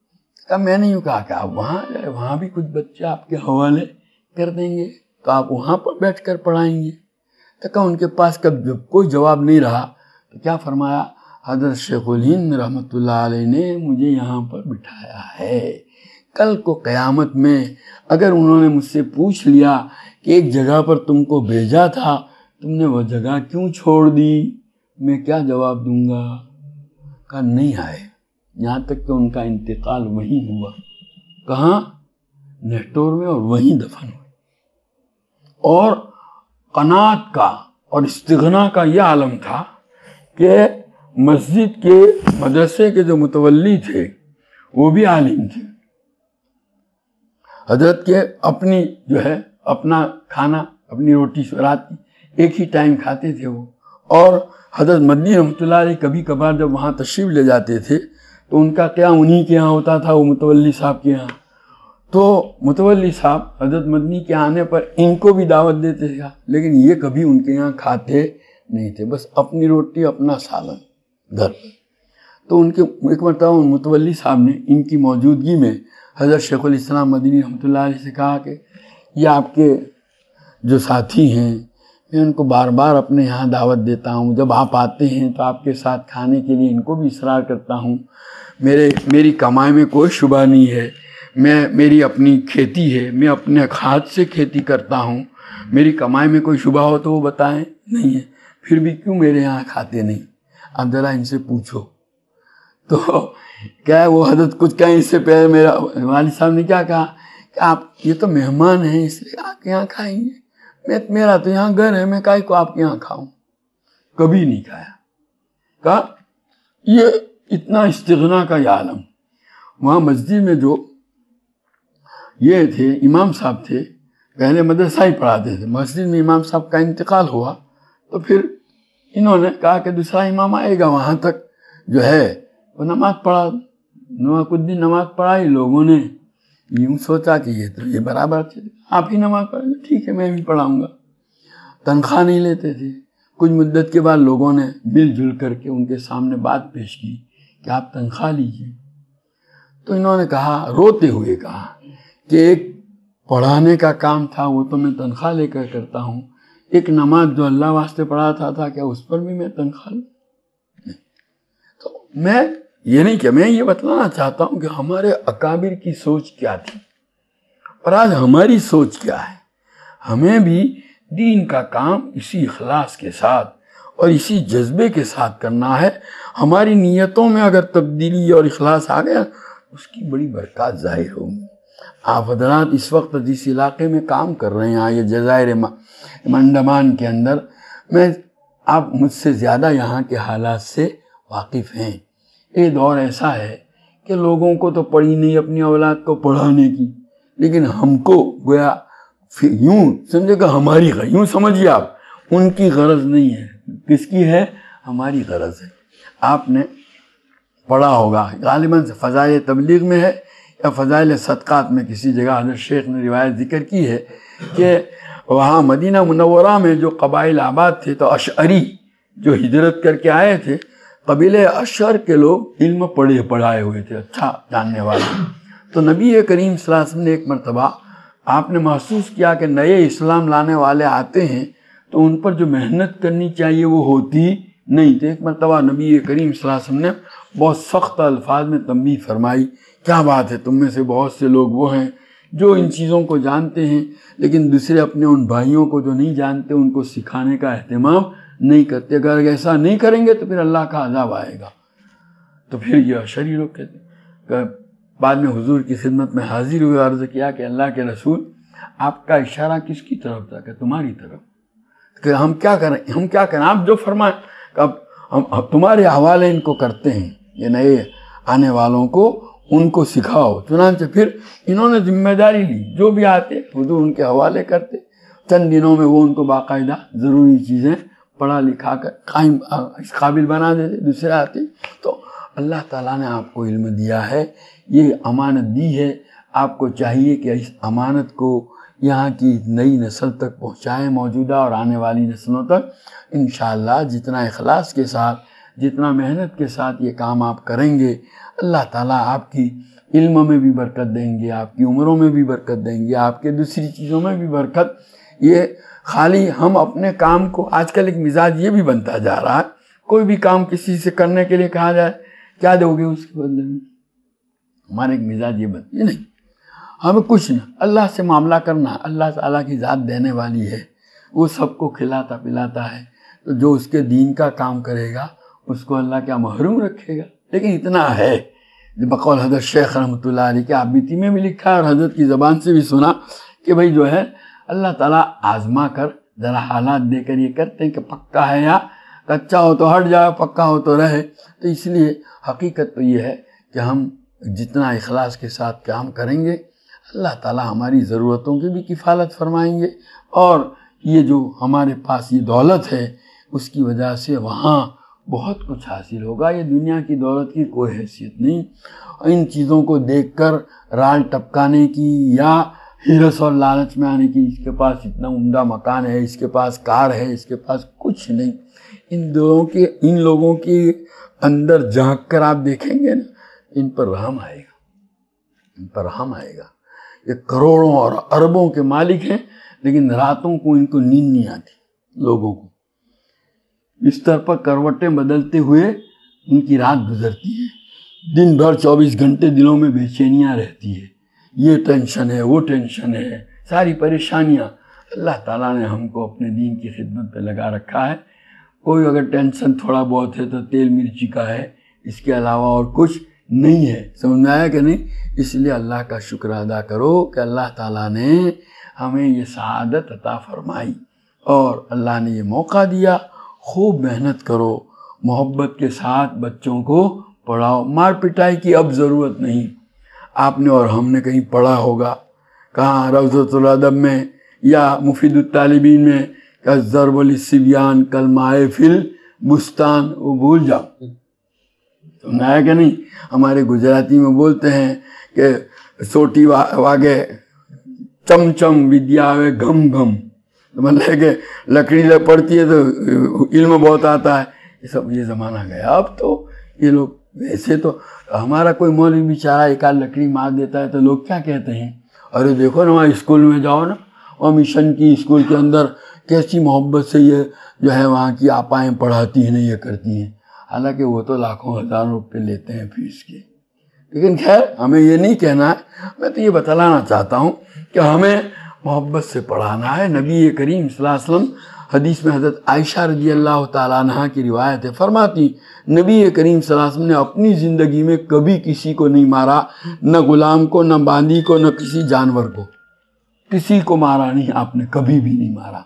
کہا میں نے یوں کہا کہ آپ وہاں جائے، وہاں بھی کچھ بچے آپ کے حوالے کر دیں گے تو آپ وہاں پر بیٹھ کر پڑھائیں گے۔ تو کہا ان کے پاس جب کوئی جواب نہیں رہا تو کیا فرمایا، حضرت شیخ الہند رحمۃ اللہ علیہ نے مجھے یہاں پر بٹھایا ہے، کل کو قیامت میں اگر انہوں نے مجھ سے پوچھ لیا کہ ایک جگہ پر تم کو بھیجا تھا، تم نے وہ جگہ کیوں چھوڑ دی، میں کیا جواب دوں گا؟ کہا نہیں آئے، یہاں تک کہ ان کا انتقال وہیں ہوا، کہاں؟ نیٹور میں، اور وہیں دفن ہوئے۔ اور قناعت کا اور استغنا کا یہ عالم تھا کہ مسجد کے مدرسے کے جو متولی تھے وہ بھی عالم تھے، حضرت کے اپنی جو ہے اپنا کھانا، اپنی روٹی رات کی ایک ہی ٹائم کھاتے تھے وہ، اور حضرت مدنی رحمۃ اللہ علیہ کبھی کبھار جب وہاں تشریف لے جاتے تھے تو ان کا قیام انہی کے ہاں ہوتا تھا، وہ متولی صاحب کے ہاں۔ تو متولی صاحب حضرت مدنی کے آنے پر ان کو بھی دعوت دیتے تھے، لیکن یہ کبھی ان کے یہاں کھاتے نہیں تھے، بس اپنی روٹی اپنا سالن گھر پر۔ تو ان کے ایک مرتبہ متولی صاحب نے ان کی موجودگی میں حضرت شیخ الاسلام مدنی رحمۃ اللہ علیہ سے کہا کہ یہ آپ کے جو ساتھی ہیں میں ان کو بار بار اپنے یہاں دعوت دیتا ہوں، جب آپ آتے ہیں تو آپ کے ساتھ کھانے کے لیے ان کو بھی اصرار کرتا ہوں، میری کمائی میں کوئی شبہ نہیں ہے، میری اپنی کھیتی ہے، میں اپنے ہاتھ سے کھیتی کرتا ہوں، میری کمائی میں کوئی شبہ ہو تو وہ بتائیں، نہیں ہے، پھر بھی کیوں میرے یہاں کھاتے نہیں؟ اب ذرا ان سے پوچھو۔ تو کیا ہے وہ حضرت کچھ کہیں اس سے پہلے میرا والد صاحب نے کیا کہا کہ آپ یہ تو مہمان ہیں اس لیے آپ کے یہاں کھائیں گے، میرا تو یہاں گھر ہے، میں کائی کو آپ کے یہاں کھاؤں؟ کبھی نہیں کھایا۔ کہا یہ اتنا استغنا کا یہ عالم۔ وہاں مسجد میں جو یہ تھے امام صاحب تھے، پہلے مدرسہ ہی پڑھاتے تھے، مسجد میں امام صاحب کا انتقال ہوا تو پھر انہوں نے کہا کہ دوسرا امام آئے گا، وہاں تک جو ہے وہ نماز پڑھا، کچھ دن نماز پڑھائی، لوگوں نے یوں سوچا کہ یہ برابر تھے، آپ ہی نماز پڑھیں گے، ٹھیک ہے میں بھی پڑھاؤں گا۔ تنخواہ نہیں لیتے تھے۔ کچھ مدت کے بعد لوگوں نے مل جل کر کے ان کے سامنے بات پیش کی کہ آپ تنخواہ لیجیے۔ تو انہوں نے کہا، روتے ہوئے کہا کہ ایک پڑھانے کا کام تھا وہ تو میں تنخواہ لے کر کرتا ہوں، ایک نماز جو اللہ واسطے پڑھاتا تھا کیا اس پر بھی میں تنخواہ لوں؟ تو میں یہ نہیں کہ میں یہ بتلانا چاہتا ہوں کہ ہمارے اکابر کی سوچ کیا تھی اور آج ہماری سوچ کیا ہے۔ ہمیں بھی دین کا کام اسی اخلاص کے ساتھ اور اسی جذبے کے ساتھ کرنا ہے۔ ہماری نیتوں میں اگر تبدیلی اور اخلاص آ گیا اس کی بڑی برکات ظاہر ہوگی۔ آپ حضرات اس وقت جس علاقے میں کام کر رہے ہیں، یہ جزائر انڈمان کے اندر، آپ مجھ سے زیادہ یہاں کے حالات سے واقف ہیں۔ یہ دور ایسا ہے کہ لوگوں کو تو پڑھی نہیں اپنی اولاد کو پڑھانے کی، لیکن ہم کو گویا یوں سمجھے کہ ہماری یوں سمجھیے آپ ان کی غرض نہیں ہے، کس کی ہے؟ ہماری غرض ہے۔ آپ نے پڑھا ہوگا غالباً فضائل تبلیغ میں ہے یا فضائل صدقات میں کسی جگہ حضرت شیخ نے روایت ذکر کی ہے کہ وہاں مدینہ منورہ میں جو قبائل آباد تھے تو اشعری جو ہجرت کر کے آئے تھے، قبیلے اشعر کے لوگ علم پڑھائے ہوئے تھے، اچھا جاننے والے۔ تو نبی کریم صلی اللہ علیہ وسلم نے ایک مرتبہ آپ نے محسوس کیا کہ نئے اسلام لانے والے آتے ہیں تو ان پر جو محنت کرنی چاہیے وہ ہوتی نہیں تھی۔ ایک مرتبہ نبی کریم صلی اللہ علیہ وسلم نے بہت سخت الفاظ میں تنبیہ فرمائی، کیا بات ہے تم میں سے بہت سے لوگ وہ ہیں جو ان چیزوں کو جانتے ہیں لیکن دوسرے اپنے ان بھائیوں کو جو نہیں جانتے ان کو سکھانے کا اہتمام نہیں کرتے، اگر ایسا نہیں کریں گے تو پھر اللہ کا عذاب آئے گا۔ تو پھر یہ اشعری لوگ کہتے ہیں کہ بعد میں حضور کی خدمت میں حاضر ہوئے، عرض کیا کہ اللہ کے رسول آپ کا اشارہ کس کی طرف تھا؟ کہ تمہاری طرف۔ کہ ہم کیا کریں آپ جو فرمائیں، کہ ہم تمہارے حوالے ان کو کرتے ہیں، یہ نئے آنے والوں کو ان کو سکھاؤ۔ چنانچہ پھر انہوں نے ذمہ داری لی، جو بھی آتے حضور ان کے حوالے کرتے، چند دنوں میں وہ ان کو باقاعدہ ضروری چیزیں پڑھا لکھا کر قائم اس قابل بنا دیتے، دوسرے آتے۔ تو اللہ تعالیٰ نے آپ کو علم دیا ہے، یہ امانت دی ہے، آپ کو چاہیے کہ اس امانت کو یہاں کی نئی نسل تک پہنچائیں، موجودہ اور آنے والی نسلوں تک۔ انشاءاللہ جتنا اخلاص کے ساتھ، جتنا محنت کے ساتھ یہ کام آپ کریں گے، اللہ تعالیٰ آپ کی علم میں بھی برکت دیں گے، آپ کی عمروں میں بھی برکت دیں گے، آپ کے دوسری چیزوں میں بھی برکت۔ یہ خالی ہم اپنے کام کو، آج کل ایک مزاج یہ بھی بنتا جا رہا ہے، کوئی بھی کام کسی سے کرنے کے لیے کہا جائے کیا دو گے اس کے بدلے میں، ہمارے ایک مزاج یہ بنتا ہے نہیں، ہمیں کچھ نہ، اللہ سے معاملہ کرنا، اللہ تعالیٰ کی ذات دینے والی ہے، وہ سب کو کھلاتا پلاتا ہے، تو جو اس کے دین کا کام کرے گا اس کو اللہ کیا محروم رکھے گا۔ لیکن اتنا ہے بقول حضرت شیخ رحمۃ اللہ علیہ کے آبیتی میں بھی لکھا ہے اور حضرت کی زبان سے بھی سنا کہ بھائی جو ہے اللہ تعالیٰ آزما کر ذرا حالات دے کر یہ کرتے ہیں کہ پکا ہے یا کچا ہو تو ہٹ جائے، پکا ہو تو رہے۔ تو اس لیے حقیقت تو یہ ہے کہ ہم جتنا اخلاص کے ساتھ کام کریں گے اللہ تعالیٰ ہماری ضرورتوں کی بھی کفالت فرمائیں گے، اور یہ جو ہمارے پاس یہ دولت ہے اس کی وجہ سے وہاں بہت کچھ حاصل ہوگا۔ یہ دنیا کی دولت کی کوئی حیثیت نہیں، ان چیزوں کو دیکھ کر رال ٹپکانے کی یا ہرس اور لالچ میں آنے کی، اس کے پاس اتنا عمدہ مکان ہے، اس کے پاس کار ہے، اس کے پاس کچھ نہیں۔ ان لوگوں کے اندر جھانک کر آپ دیکھیں گے نا، ان پر رحم آئے گا، ان پر رحم آئے گا۔ یہ کروڑوں اور اربوں کے مالک ہیں لیکن راتوں کو ان کو نیند نہیں آتی، لوگوں کو بستر پر کروٹیں بدلتے ہوئے ان کی رات گزرتی ہے، دن بھر 24 گھنٹے دلوں میں بے چینیاں رہتی ہے، یہ ٹینشن ہے، وہ ٹینشن ہے، ساری پریشانیاں۔ اللہ تعالیٰ نے ہم کو اپنے دین کی خدمت پہ لگا رکھا ہے، کوئی اگر ٹینشن تھوڑا بہت ہے تو تیل مرچی کا ہے، اس کے علاوہ اور کچھ نہیں ہے۔ سمجھ میں آیا کہ نہیں؟ اس لیے اللہ کا شکر ادا کرو کہ اللہ تعالیٰ نے ہمیں یہ سعادت عطا فرمائی اور اللہ نے یہ موقع دیا۔ خوب محنت کرو، محبت کے ساتھ بچوں کو پڑھاؤ، مار پٹائی کی اب ضرورت نہیں۔ آپ نے اور ہم نے کہیں پڑھا ہوگا، کہاں روضۃ الادب میں یا مفید الطالبین میں کہ ضرب للصبیان کالماء فی البستان، وہ بھول جاؤ، سمجھایا کہ نہیں؟ ہمارے گجراتی میں بولتے ہیں کہ سوٹی واگے چم چم ودیا آوے گھم گھم، مطلب کہ لکڑی پڑتی ہے تو علم بہت آتا ہے۔ یہ زمانہ گیا، اب تو یہ لوگ ویسے تو ہمارا کوئی مولوی بیچارہ ایک آدھ لکڑی مار دیتا ہے تو لوگ کیا کہتے ہیں، ارے دیکھو نا وہاں اسکول میں جاؤ نا، اور مشن کی اسکول کے اندر کیسی محبت سے یہ جو ہے وہاں کی آپائیں پڑھاتی ہیں، یہ کرتی ہیں، حالانکہ وہ تو لاکھوں ہزاروں روپے لیتے ہیں فیس کے۔ لیکن خیر ہمیں یہ نہیں کہنا ہے، میں تو یہ بتلانا چاہتا ہوں کہ ہمیں محبت سے پڑھانا ہے۔ نبی کریم صلی اللہ علیہ وسلم، حدیث میں حضرت عائشہ رضی اللہ تعالیٰ عنہ کی روایت ہے، فرماتی نبی کریم صلی اللہ علیہ وسلم نے اپنی زندگی میں کبھی کسی کو نہیں مارا، نہ غلام کو، نہ باندی کو، نہ کسی جانور کو، کسی کو مارا نہیں، آپ نے کبھی بھی نہیں مارا۔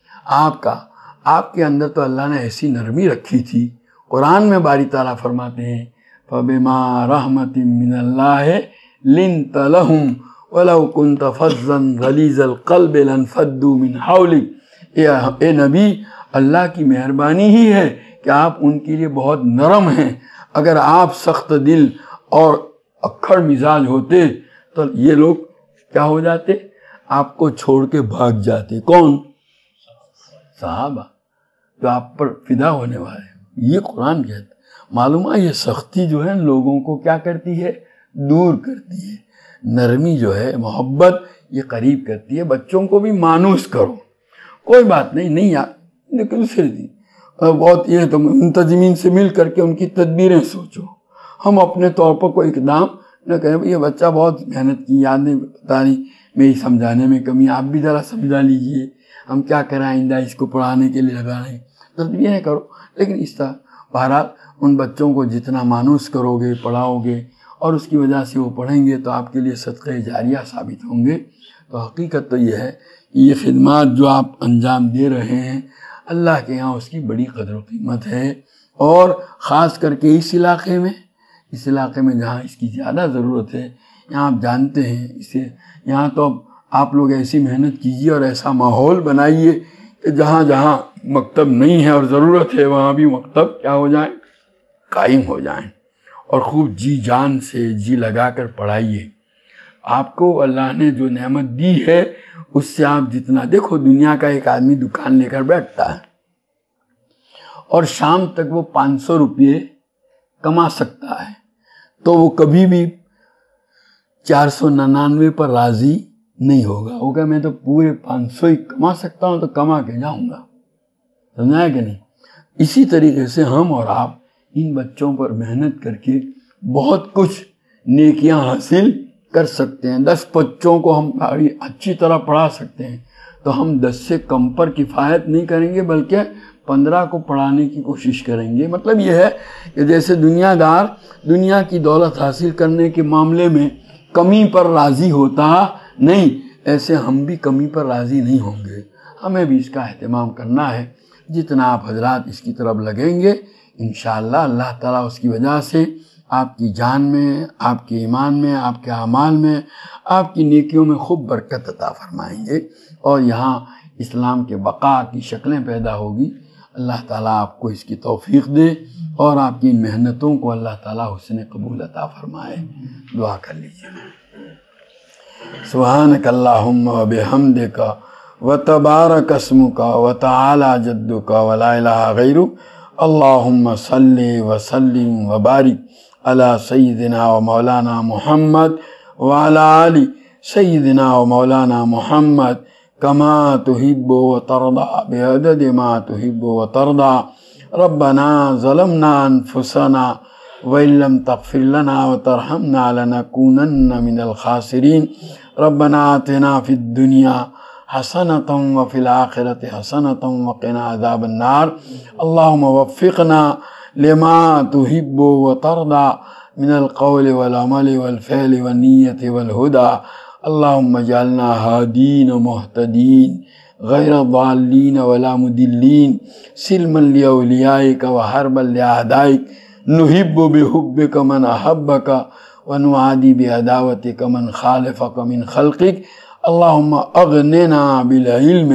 آپ کے اندر تو اللہ نے ایسی نرمی رکھی تھی، قرآن میں باری تعالیٰ فرماتے ہیں فَبِمَا رَحْمَةٍ مِّنَ اللَّهِ لِنْتَ لَهُمْ وَلَوْ كُنْتَ فَظًّا غَلِيظَ الْقَلْبِ لَانفَضُّوا مِنْ حَوْلِكَ، اے نبی اللہ کی مہربانی ہی ہے کہ آپ ان کے لیے بہت نرم ہیں، اگر آپ سخت دل اور اکھڑ مزاج ہوتے تو یہ لوگ کیا ہو جاتے، آپ کو چھوڑ کے بھاگ جاتے۔ کون؟ صحابہ جو آپ پر فدا ہونے والے ہیں۔ یہ قرآن کہتا ہے، معلوم ہے یہ سختی جو ہے لوگوں کو کیا کرتی ہے، دور کرتی ہے، نرمی جو ہے محبت یہ قریب کرتی ہے۔ بچوں کو بھی مانوس کرو، کوئی بات نہیں یار، لیکن دوسرے دن بہت یہ تو منتظمین سے مل کر کے ان کی تدبیریں سوچو، ہم اپنے طور پر کوئی اقدام نہ کریں۔ یہ بچہ بہت محنت کی، یاد نہیں پتا نہیں میری سمجھانے میں کمی، آپ بھی ذرا سمجھا لیجئے، ہم کیا کریں آئندہ اس کو پڑھانے کے لیے لگانے، تدبیریں کرو۔ لیکن اس طرح بہرحال ان بچوں کو جتنا مانوس کرو گے، پڑھاؤ گے، اور اس کی وجہ سے وہ پڑھیں گے تو آپ کے لیے صدقہ جاریہ ثابت ہوں گے۔ تو حقیقت تو یہ ہے کہ یہ خدمات جو آپ انجام دے رہے ہیں اللہ کے ہاں اس کی بڑی قدر و قیمت ہے، اور خاص کر کے اس علاقے میں جہاں اس کی زیادہ ضرورت ہے، یہاں آپ جانتے ہیں اسے، یہاں تو اب آپ لوگ ایسی محنت کیجیے اور ایسا ماحول بنائیے کہ جہاں جہاں مکتب نہیں ہے اور ضرورت ہے وہاں بھی مکتب کیا ہو جائیں، قائم ہو جائیں، اور خوب جی جان سے جی لگا کر پڑھائیے۔ آپ کو اللہ نے جو نعمت دی ہے اس سے آپ جتنا، دیکھو دنیا کا ایک آدمی دکان لے کر بیٹھتا ہے اور شام تک وہ 500 روپے کما سکتا ہے، تو وہ کبھی بھی 499 پر راضی نہیں ہوگا، وہ کہ میں تو پورے 500 ہی کما سکتا ہوں تو کما کے جاؤں گا، سمجھا ہے کہ نہیں؟ اسی طریقے سے ہم اور آپ ان بچوں پر محنت کر کے بہت کچھ نیکیاں حاصل کر سکتے ہیں۔ 10 بچوں کو ہم اچھی طرح پڑھا سکتے ہیں تو ہم 10 سے کم پر کفایت نہیں کریں گے، بلکہ 15 کو پڑھانے کی کوشش کریں گے۔ مطلب یہ ہے کہ جیسے دنیا دار دنیا کی دولت حاصل کرنے کے معاملے میں کمی پر راضی ہوتا نہیں، ایسے ہم بھی کمی پر راضی نہیں ہوں گے۔ ہمیں بھی اس کا اہتمام کرنا ہے۔ جتنا آپ حضرات اس کی طرف لگیں گے انشاءاللہ اللہ تعالیٰ اس کی وجہ سے آپ کی جان میں، آپ کے ایمان میں، آپ کے اعمال میں، آپ کی نیکیوں میں خوب برکت عطا فرمائیں گے، اور یہاں اسلام کے بقا کی شکلیں پیدا ہوگی۔ اللہ تعالیٰ آپ کو اس کی توفیق دے اور آپ کی محنتوں کو اللہ تعالیٰ حسن قبول عطا فرمائے۔ دعا کر لیجیے۔ سبحانک اللہم و بحمدک و تبارک اسمک و تعالی جدک و لا الہ غیرک، اللہم صلی و سلم و بارک علی سیدنا و مولانا محمد وعلی آل سیدنا و مولانا محمد کما تحب و ترضى بعدد ما تحب و ترضى۔ ربنا ظلمنا انفسنا وإن لم تغفر لنا وترحمنا لنكونن من الخاسرين۔ ربنا آتنا في الدنيا حسنة وفي الآخرة حسنة وقنا عذاب النار۔ اللهم وفقنا لما تحب وترضى من القول والعمل والفعل والنية والهدى۔ اللهم اجعلنا هادين مهتدين غير ضالين ولا مضلين، سلما لأوليائك وحربا لأعدائك، نحب بحبك من أحبك ونعادي بعداوتك من خالفك من خلقك۔ اللهم اغننا بالعلم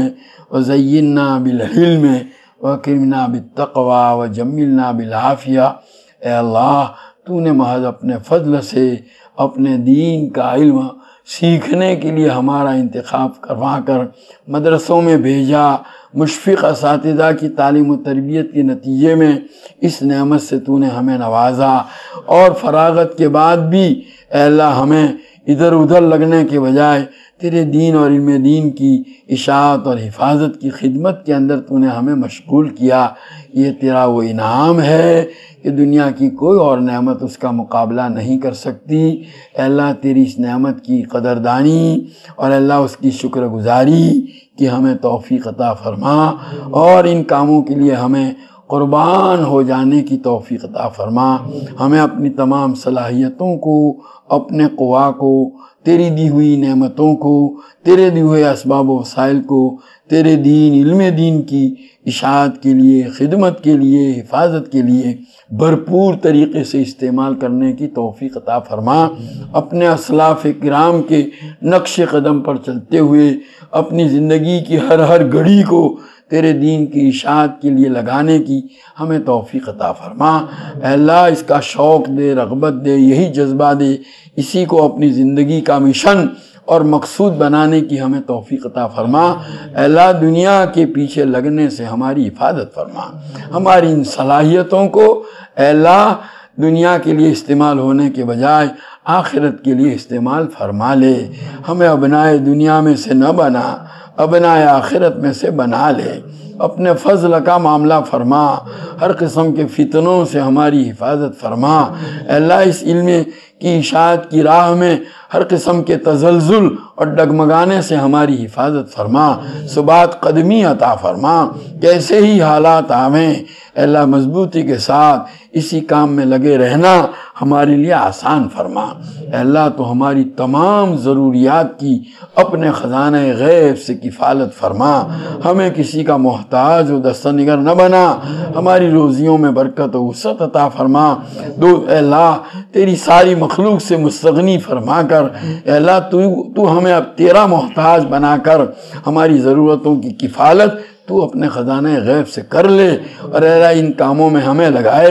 وزينا بالحلم واکرمنا بالتقوى وجملنا بالعافیہ۔ اے اللہ تو نے محض اپنے فضل سے اپنے دین کا علم سیکھنے کے لیے ہمارا انتخاب کروا کر مدرسوں میں بھیجا، مشفق اساتذہ کی تعلیم و تربیت کے نتیجے میں اس نعمت سے تو نے ہمیں نوازا، اور فراغت کے بعد بھی اے اللہ ہمیں ادھر ادھر لگنے کے بجائے تیرے دین اور علم دین کی اشاعت اور حفاظت کی خدمت کے اندر تو نے ہمیں مشغول کیا۔ یہ تیرا وہ انعام ہے کہ دنیا کی کوئی اور نعمت اس کا مقابلہ نہیں کر سکتی۔ اے اللہ تیری اس نعمت کی قدردانی اور اللہ اس کی شکر گزاری کہ ہمیں توفیق عطا فرما، اور ان کاموں کے لیے ہمیں قربان ہو جانے کی توفیق عطا فرما۔ ہمیں اپنی تمام صلاحیتوں کو، اپنے قوا کو، تیری دی ہوئی نعمتوں کو، تیرے دی ہوئے اسباب و وسائل کو تیرے دین، علم دین کی اشاعت کے لیے، خدمت کے لیے، حفاظت کے لیے بھرپور طریقے سے استعمال کرنے کی توفیق عطا فرما۔ اپنے اسلاف کرام کے نقش قدم پر چلتے ہوئے اپنی زندگی کی ہر گھڑی کو تیرے دین کی اشاعت کے لیے لگانے کی ہمیں توفیق عطا فرما۔ اے اللہ اس کا شوق دے، رغبت دے، یہی جذبہ دے، اسی کو اپنی زندگی کا مشن اور مقصود بنانے کی ہمیں توفیق عطا فرما۔ اے اللہ دنیا کے پیچھے لگنے سے ہماری حفاظت فرما، ہماری ان صلاحیتوں کو اے اللہ دنیا کے لیے استعمال ہونے کے بجائے آخرت کے لیے استعمال فرما لے۔ ہمیں ابنائے دنیا میں سے نہ بنا، ابنائے آخرت میں سے بنا لے۔ اپنے فضل کا معاملہ فرما، ہر قسم کے فتنوں سے ہماری حفاظت فرما۔ اے اللہ اس علم کی اشاعت کی راہ میں ہر قسم کے تزلزل اور ڈگمگانے سے ہماری حفاظت فرما، ثبات قدمی عطا فرما۔ کیسے ہی حالات آویں اے اللہ مضبوطی کے ساتھ اسی کام میں لگے رہنا ہمارے لیے آسان فرما۔ اے اللہ تو ہماری تمام ضروریات کی اپنے خزانہ غیب سے کفالت فرما، ہمیں کسی کا محتاج و دستنگر نہ بنا، ہماری روزیوں میں برکت و وسعت عطا فرما۔ اے اللہ تیری ساری مخلوق سے مستغنی فرما کر اے اللہ تو ہمیں اب تیرا محتاج بنا کر ہماری ضرورتوں کی کفالت تو اپنے خزانہ غیب سے کر لے، اور اے اللہ ان کاموں میں ہمیں لگائے رکھ۔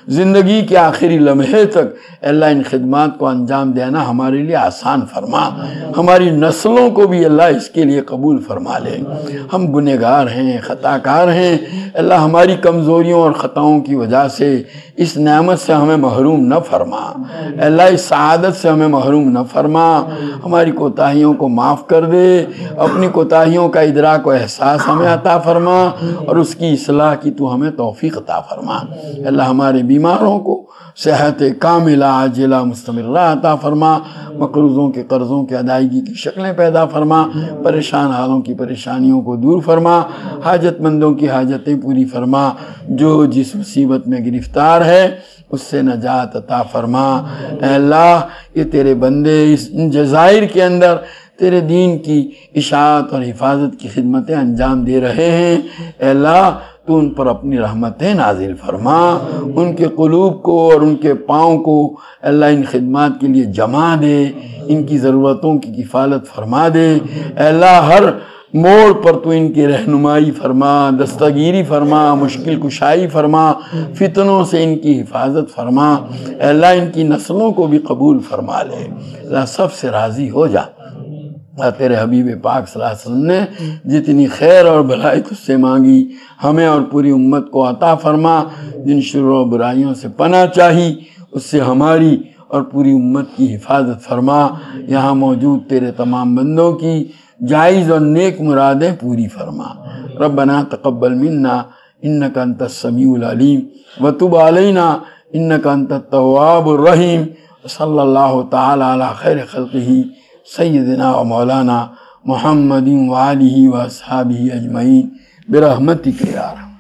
زندگی کے آخری لمحے تک اللہ ان خدمات کو انجام دینا ہمارے لیے آسان فرما، ہماری نسلوں کو بھی اللہ اس کے لیے قبول فرما لے۔ ہم گنہگار ہیں، خطا کار ہیں، اللہ ہماری کمزوریوں اور خطاؤں کی وجہ سے اس نعمت سے ہمیں محروم نہ فرما، اللہ اس سعادت سے ہمیں محروم نہ فرما، ہماری کوتاہیوں کو معاف کر دے، اپنی کوتاہیوں کا ادراک و احساس ہمیں عطا فرما اور اس کی اصلاح کی تو ہمیں توفیق عطا فرما۔ اللہ ہمارے بیماروں کو صحت کاملہ عاجلہ مستمرہ عطا فرما، مقروضوں کے قرضوں کے ادائیگی کی شکلیں پیدا فرما، پریشان حالوں کی پریشانیوں کو دور فرما، حاجت مندوں کی حاجتیں پوری فرما، جو جس مصیبت میں گرفتار ہے اس سے نجات عطا فرما۔ اے اللہ یہ تیرے بندے ان جزائر کے اندر تیرے دین کی اشاعت اور حفاظت کی خدمتیں انجام دے رہے ہیں، اے اللہ تو ان پر اپنی رحمتیں نازل فرما، ان کے قلوب کو اور ان کے پاؤں کو اللہ ان خدمات کے لیے جما دے، ان کی ضرورتوں کی کفالت فرما دے، اے اللہ ہر موڑ پر تو ان کی رہنمائی فرما، دستگیری فرما، مشکل کشائی فرما، فتنوں سے ان کی حفاظت فرما، اے اللہ ان کی نسلوں کو بھی قبول فرما لے، اللہ سب سے راضی ہو جا۔ تیرے حبیب پاک صلی اللہ علیہ وسلم نے جتنی خیر اور بھلائی تجھ سے مانگی ہمیں اور پوری امت کو عطا فرما، جن شرور و برائیوں سے پناہ چاہی اس سے ہماری اور پوری امت کی حفاظت فرما۔ یہاں موجود تیرے تمام بندوں کی جائز اور نیک مرادیں پوری فرما۔ ربنا تقبل منا انک انت السمیع العلیم وتب علینا انک انت التواب الرحیم۔ صلی اللہ تعالی علی خیر خلقہ سیدنا و مولانا محمد وآلہ و اصحابہ اجمعین برحمتک یا ارحم۔